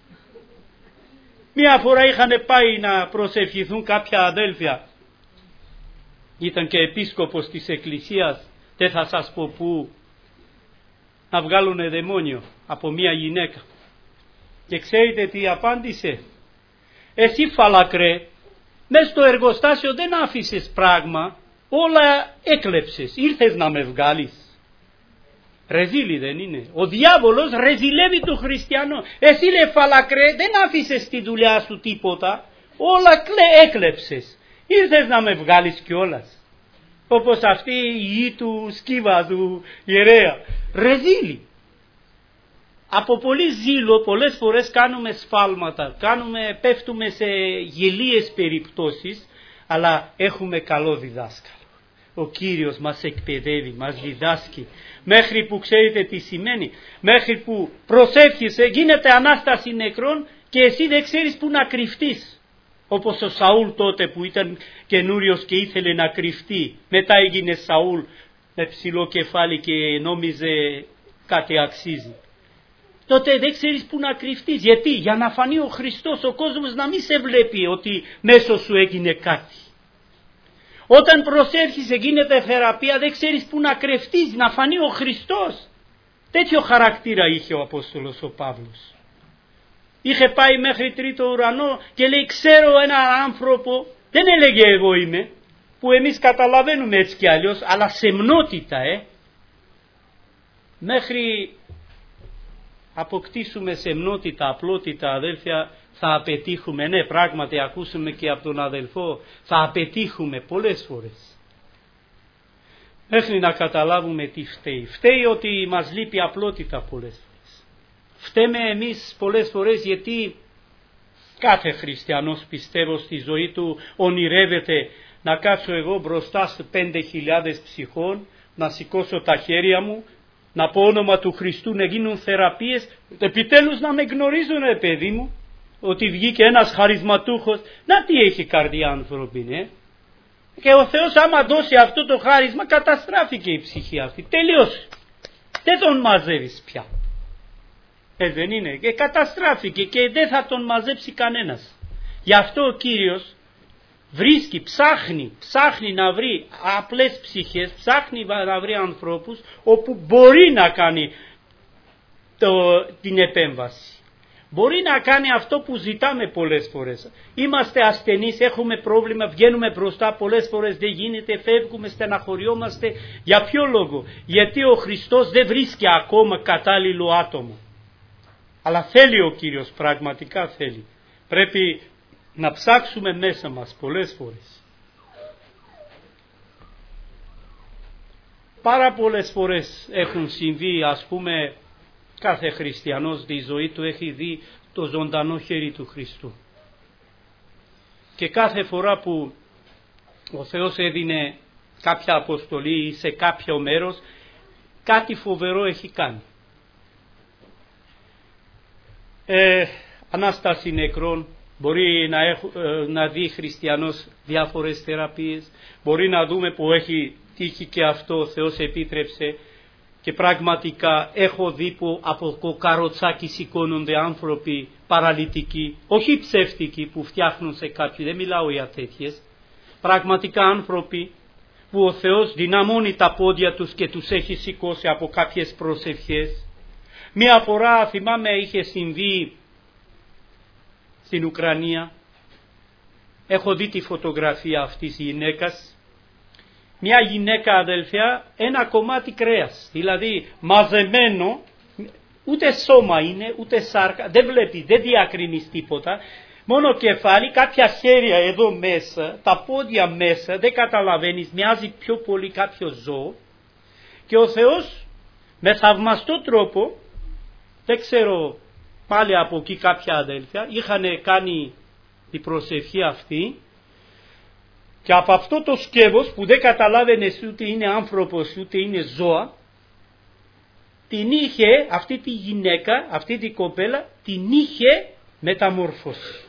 Μία φορά είχαν πάει να προσευχηθούν κάποια αδέλφια. Ήταν και επίσκοπος της εκκλησίας, δεν θα σας πω πού, να βγάλουνε δαιμόνιο από μία γυναίκα. Και ξέρετε τι απάντησε? Εσύ φαλακρέ, μες στο εργοστάσιο δεν άφησες πράγμα, όλα έκλεψες, ήρθες να με βγάλεις. Ρεζίλη δεν είναι? Ο διάβολος ρεζιλεύει τον χριστιανό. Εσύ λε φαλακρέ, δεν άφησες τη δουλειά σου τίποτα, όλα έκλεψες, ήρθες να με βγάλεις κιόλας. Όπως αυτή η γη του Σκύβα, του ιερέα. Ρεζίλη. Από πολύ ζήλο πολλές φορές κάνουμε σφάλματα, κάνουμε, πέφτουμε σε γελίες περιπτώσεις, αλλά έχουμε καλό διδάσκαλο. Ο Κύριος μας εκπαιδεύει, μας διδάσκει, μέχρι που ξέρετε τι σημαίνει, μέχρι που προσεύχεσαι, γίνεται Ανάσταση νεκρών και εσύ δεν ξέρεις που να κρυφτείς. Όπως ο Σαούλ τότε που ήταν καινούριος και ήθελε να κρυφτεί, μετά έγινε Σαούλ με ψηλό κεφάλι και νόμιζε κάτι αξίζει. Τότε δεν ξέρεις που να κρυφτείς. Γιατί? Για να φανεί ο Χριστός, ο κόσμος να μην σε βλέπει ότι μέσω σου έγινε κάτι. Όταν προσέρχεσαι, γίνεται θεραπεία, δεν ξέρεις που να κρυφτείς, να φανεί ο Χριστός. Τέτοιο χαρακτήρα είχε ο Απόστολος ο Παύλος. Είχε πάει μέχρι τρίτο ουρανό και λέει ξέρω έναν άνθρωπο Δεν έλεγε εγώ είμαι, που εμείς καταλαβαίνουμε έτσι κι αλλιώς, αλλά σεμνότητα, ε. Μέχρι αποκτήσουμε σεμνότητα, απλότητα, αδέλφια, θα απετύχουμε. Ναι, πράγματι ακούσαμε και από τον αδελφό, θα απετύχουμε πολλές φορές. Μέχρι να καταλάβουμε τι φταίει. Φταίει ότι μας λείπει απλότητα πολλές φορές. Φταίμε εμείς πολλές φορές γιατί κάθε χριστιανός, πιστεύω, στη ζωή του ονειρεύεται να κάτσω εγώ μπροστά σε πέντε χιλιάδες ψυχών, να σηκώσω τα χέρια μου, να πω όνομα του Χριστού, να γίνουν θεραπείες, επιτέλους να με γνωρίζουν, ρε παιδί μου, ότι βγήκε ένας χαρισματούχος. Να τι έχει καρδιά άνθρωποι, ε? Και ο Θεός άμα δώσει αυτό το χάρισμα, καταστράφηκε η ψυχή αυτή. Τελείωσε. Δεν τον μαζεύεις πια. Ε, δεν είναι. Και καταστράφηκε και δεν θα τον μαζέψει κανένας. Γι' αυτό ο Κύριος βρίσκει, ψάχνει, ψάχνει να βρει απλές ψυχές, ψάχνει να βρει ανθρώπους όπου μπορεί να κάνει το, την επέμβαση. Μπορεί να κάνει αυτό που ζητάμε πολλές φορές. Είμαστε ασθενείς, έχουμε πρόβλημα, βγαίνουμε μπροστά, πολλές φορές δεν γίνεται, φεύγουμε, στεναχωριόμαστε. Για ποιο λόγο? Γιατί ο Χριστός δεν βρίσκει ακόμα κατάλληλο άτομο. Αλλά θέλει ο Κύριος, πραγματικά θέλει. Πρέπει να ψάξουμε μέσα μας πολλές φορές. Πάρα πολλές φορές έχουν συμβεί, ας πούμε, κάθε χριστιανός στη ζωή του έχει δει το ζωντανό χέρι του Χριστού. Και κάθε φορά που ο Θεός έδινε κάποια αποστολή ή σε κάποιο μέρος, κάτι φοβερό έχει κάνει. Ε, Ανάσταση νεκρών, μπορεί να, έχω, να δει χριστιανός διάφορες θεραπείες, μπορεί να δούμε που έχει τύχει και αυτό, ο Θεός επίτρεψε. Και πραγματικά έχω δει που από καροτσάκι σηκώνονται άνθρωποι παραλυτικοί, όχι ψεύτικοι που φτιάχνουν σε κάποιοι, δεν μιλάω για τέτοιες. Πραγματικά άνθρωποι που ο Θεός δυναμώνει τα πόδια τους και τους έχει σηκώσει από κάποιες προσευχές. Μία φορά θυμάμαι είχε συμβεί στην Ουκρανία, έχω δει τη φωτογραφία αυτής της γυναίκας. Μια γυναίκα, αδελφιά, ένα κομμάτι κρέας, δηλαδή μαζεμένο, ούτε σώμα είναι, ούτε σάρκα, δεν βλέπει, δεν διακρίνει τίποτα, μόνο κεφάλι, κάποια χέρια εδώ μέσα, τα πόδια μέσα, δεν καταλαβαίνεις, μοιάζει πιο πολύ κάποιο ζώο. Και ο Θεός με θαυμαστό τρόπο, δεν ξέρω, πάλι από εκεί κάποια αδέλφια, είχαν κάνει την προσευχή αυτή. Και από αυτό το σκεύος που δεν καταλάβαινες ούτε είναι άνθρωπος ούτε είναι ζώα, την είχε αυτή τη γυναίκα, αυτή τη κοπέλα, την είχε μεταμόρφωση.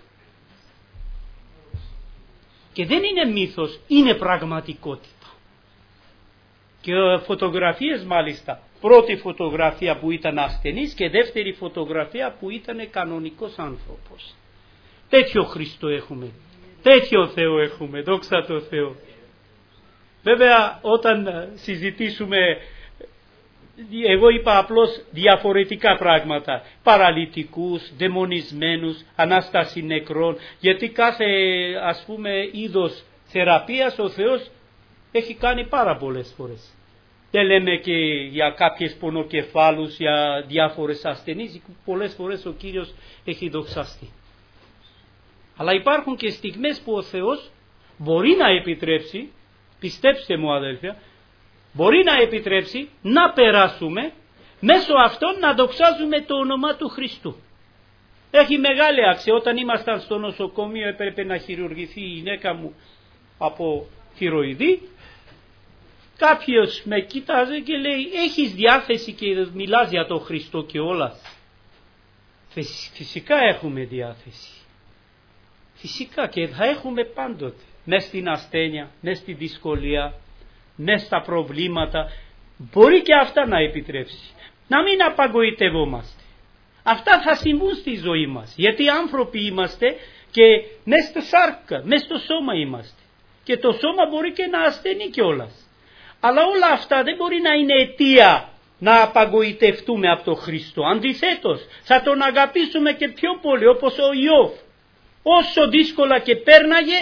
Και δεν είναι μύθος, είναι πραγματικότητα. Και φωτογραφίες μάλιστα, πρώτη φωτογραφία που ήταν ασθενής και δεύτερη φωτογραφία που ήταν κανονικός άνθρωπος. Τέτοιο Χριστό έχουμε. Τέτοιο Θεό έχουμε, δόξα τω Θεώ. Βέβαια όταν συζητήσουμε, εγώ είπα απλώς διαφορετικά πράγματα. Παραλυτικούς, δαιμονισμένους, Ανάσταση νεκρών. Γιατί κάθε, ας πούμε, είδος θεραπείας ο Θεός έχει κάνει πάρα πολλές φορές. Δεν λέμε και για κάποιες πονοκεφάλους, για διάφορες ασθενείς. Πολλές φορές ο Κύριος έχει δοξαστεί. Αλλά υπάρχουν και στιγμές που ο Θεός μπορεί να επιτρέψει, πιστέψτε μου αδέλφια, μπορεί να επιτρέψει να περάσουμε μέσω αυτών να δοξάζουμε το όνομα του Χριστού. Έχει μεγάλη αξία. Όταν ήμασταν στο νοσοκομείο έπρεπε να χειρουργηθεί η γυναίκα μου από θηροειδή. Κάποιος με κοίταζε και λέει, έχεις διάθεση και μιλάς για τον Χριστό και όλα. Φυσικά έχουμε διάθεση. Φυσικά και θα έχουμε πάντοτε, μες στην ασθένεια, μες στη δυσκολία, μες στα προβλήματα, μπορεί και αυτά να επιτρέψει. Να μην απαγοητευόμαστε. Αυτά θα συμβούν στη ζωή μας, γιατί άνθρωποι είμαστε και μες στο σάρκα, μες στο σώμα είμαστε. Και το σώμα μπορεί και να ασθενεί κιόλας. Αλλά όλα αυτά δεν μπορεί να είναι αιτία να απαγοητευτούμε από τον Χριστό. Αντιθέτως, θα τον αγαπήσουμε και πιο πολύ, όπως ο Ιώβ. Όσο δύσκολα και πέρναγε,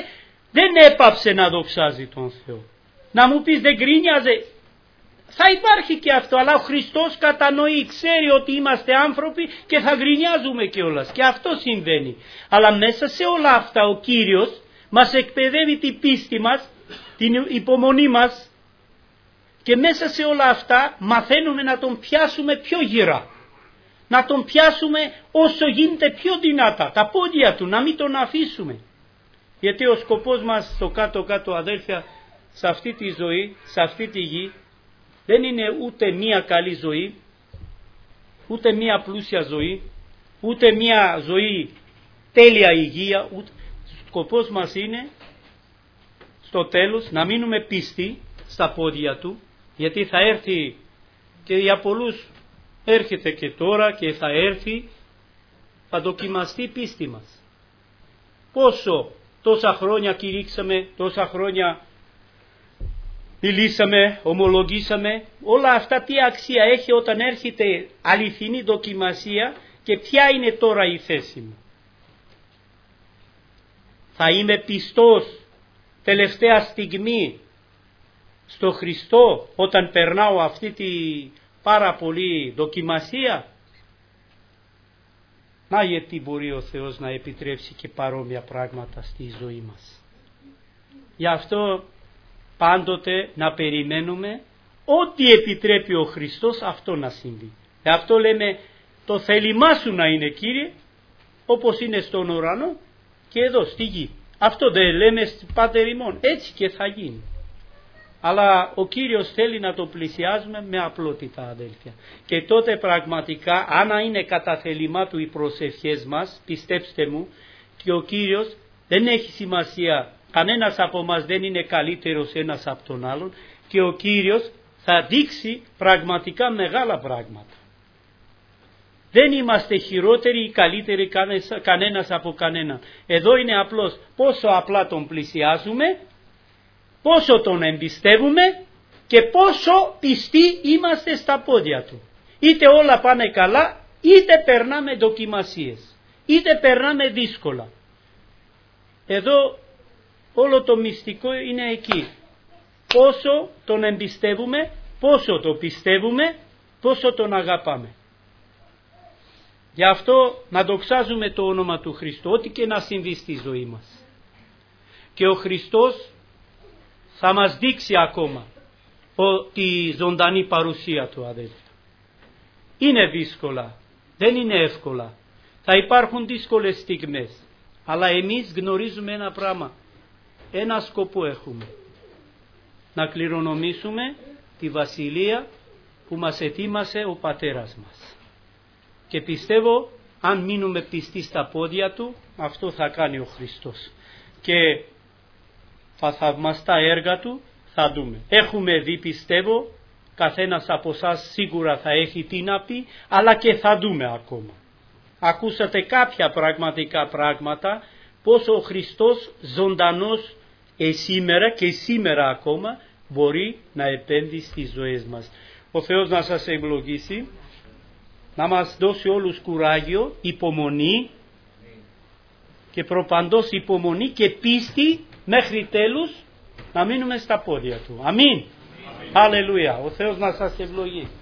δεν έπαψε να δοξάζει τον Θεό. Να μου πεις δεν γκρίνιαζε, θα υπάρχει και αυτό, αλλά ο Χριστός κατανοεί, ξέρει ότι είμαστε άνθρωποι και θα γκρινιάζουμε κιόλας, και αυτό συμβαίνει. Αλλά μέσα σε όλα αυτά ο Κύριος μας εκπαιδεύει την πίστη μας, την υπομονή μας, και μέσα σε όλα αυτά μαθαίνουμε να τον πιάσουμε πιο γυρά, να τον πιάσουμε όσο γίνεται πιο δυνατά, τα πόδια του, να μην τον αφήσουμε. Γιατί ο σκοπός μας στο κάτω-κάτω, αδέλφια, σε αυτή τη ζωή, σε αυτή τη γη, δεν είναι ούτε μία καλή ζωή, ούτε μία πλούσια ζωή, ούτε μία ζωή τέλεια υγεία. Ούτε... Σκοπός μας είναι στο τέλος να μείνουμε πιστοί στα πόδια του, γιατί θα έρθει, και για πολλούς έρχεται και τώρα και θα έρθει, θα δοκιμαστεί η πίστη μας. Πόσο τόσα χρόνια κηρύξαμε, τόσα χρόνια μιλήσαμε, ομολογήσαμε, όλα αυτά τι αξία έχει όταν έρχεται αληθινή δοκιμασία, και ποια είναι τώρα η θέση μου. Θα είμαι πιστός τελευταία στιγμή στο Χριστό όταν περνάω αυτή τη πάρα πολύ δοκιμασία? Να, γιατί μπορεί ο Θεός να επιτρέψει και παρόμοια πράγματα στη ζωή μας. Γι' αυτό πάντοτε να περιμένουμε ό,τι επιτρέπει ο Χριστός αυτό να συμβεί. Γι' αυτό λέμε το θέλημά σου να είναι, Κύριε, όπως είναι στον ουρανό και εδώ στη γη. Αυτό δεν λέμε Πάτερ ημών, έτσι και θα γίνει. Αλλά ο Κύριος θέλει να το πλησιάζουμε με απλότητα, αδέλφια. Και τότε πραγματικά, αν είναι κατά θέλημά του οι προσευχές μας, πιστέψτε μου, και ο Κύριος δεν έχει σημασία, κανένας από μας δεν είναι καλύτερος ένας από τον άλλον, και ο Κύριος θα δείξει πραγματικά μεγάλα πράγματα. Δεν είμαστε χειρότεροι ή καλύτεροι κανένας από κανέναν. Εδώ είναι απλώς πόσο απλά τον πλησιάζουμε, πόσο τον εμπιστεύουμε και πόσο πιστοί είμαστε στα πόδια του. Είτε όλα πάνε καλά, είτε περνάμε δοκιμασίες, είτε περνάμε δύσκολα. Εδώ όλο το μυστικό είναι εκεί. Πόσο τον εμπιστεύουμε, πόσο το πιστεύουμε, πόσο τον αγαπάμε. Γι' αυτό να δοξάζουμε το όνομα του Χριστού, ό,τι και να συμβεί στη ζωή μας. Και ο Χριστός θα μας δείξει ακόμα τη ζωντανή παρουσία του, αδέλφια. Είναι δύσκολα, δεν είναι εύκολα. Θα υπάρχουν δύσκολες στιγμές. Αλλά εμείς γνωρίζουμε ένα πράγμα. Ένα σκοπό έχουμε. Να κληρονομήσουμε τη βασιλεία που μας ετοίμασε ο πατέρας μας. Και πιστεύω, αν μείνουμε πιστοί στα πόδια του, αυτό θα κάνει ο Χριστός. Και τα θαυμαστά έργα του θα δούμε. Έχουμε δει, πιστεύω, καθένας από εσάς σίγουρα θα έχει τι να πει, αλλά και θα δούμε ακόμα. Ακούσατε κάποια πραγματικά πράγματα, πόσο ο Χριστός ζωντανός ε, σήμερα και σήμερα ακόμα μπορεί να επέμβει στις ζωές μας. Ο Θεός να σας ευλογήσει, να μας δώσει όλους κουράγιο, υπομονή και προπαντός υπομονή και πίστη μέχρι τέλους να μείνουμε στα πόδια του. Αμήν. Αλληλούια. Ο Θεός να σας ευλογήσει.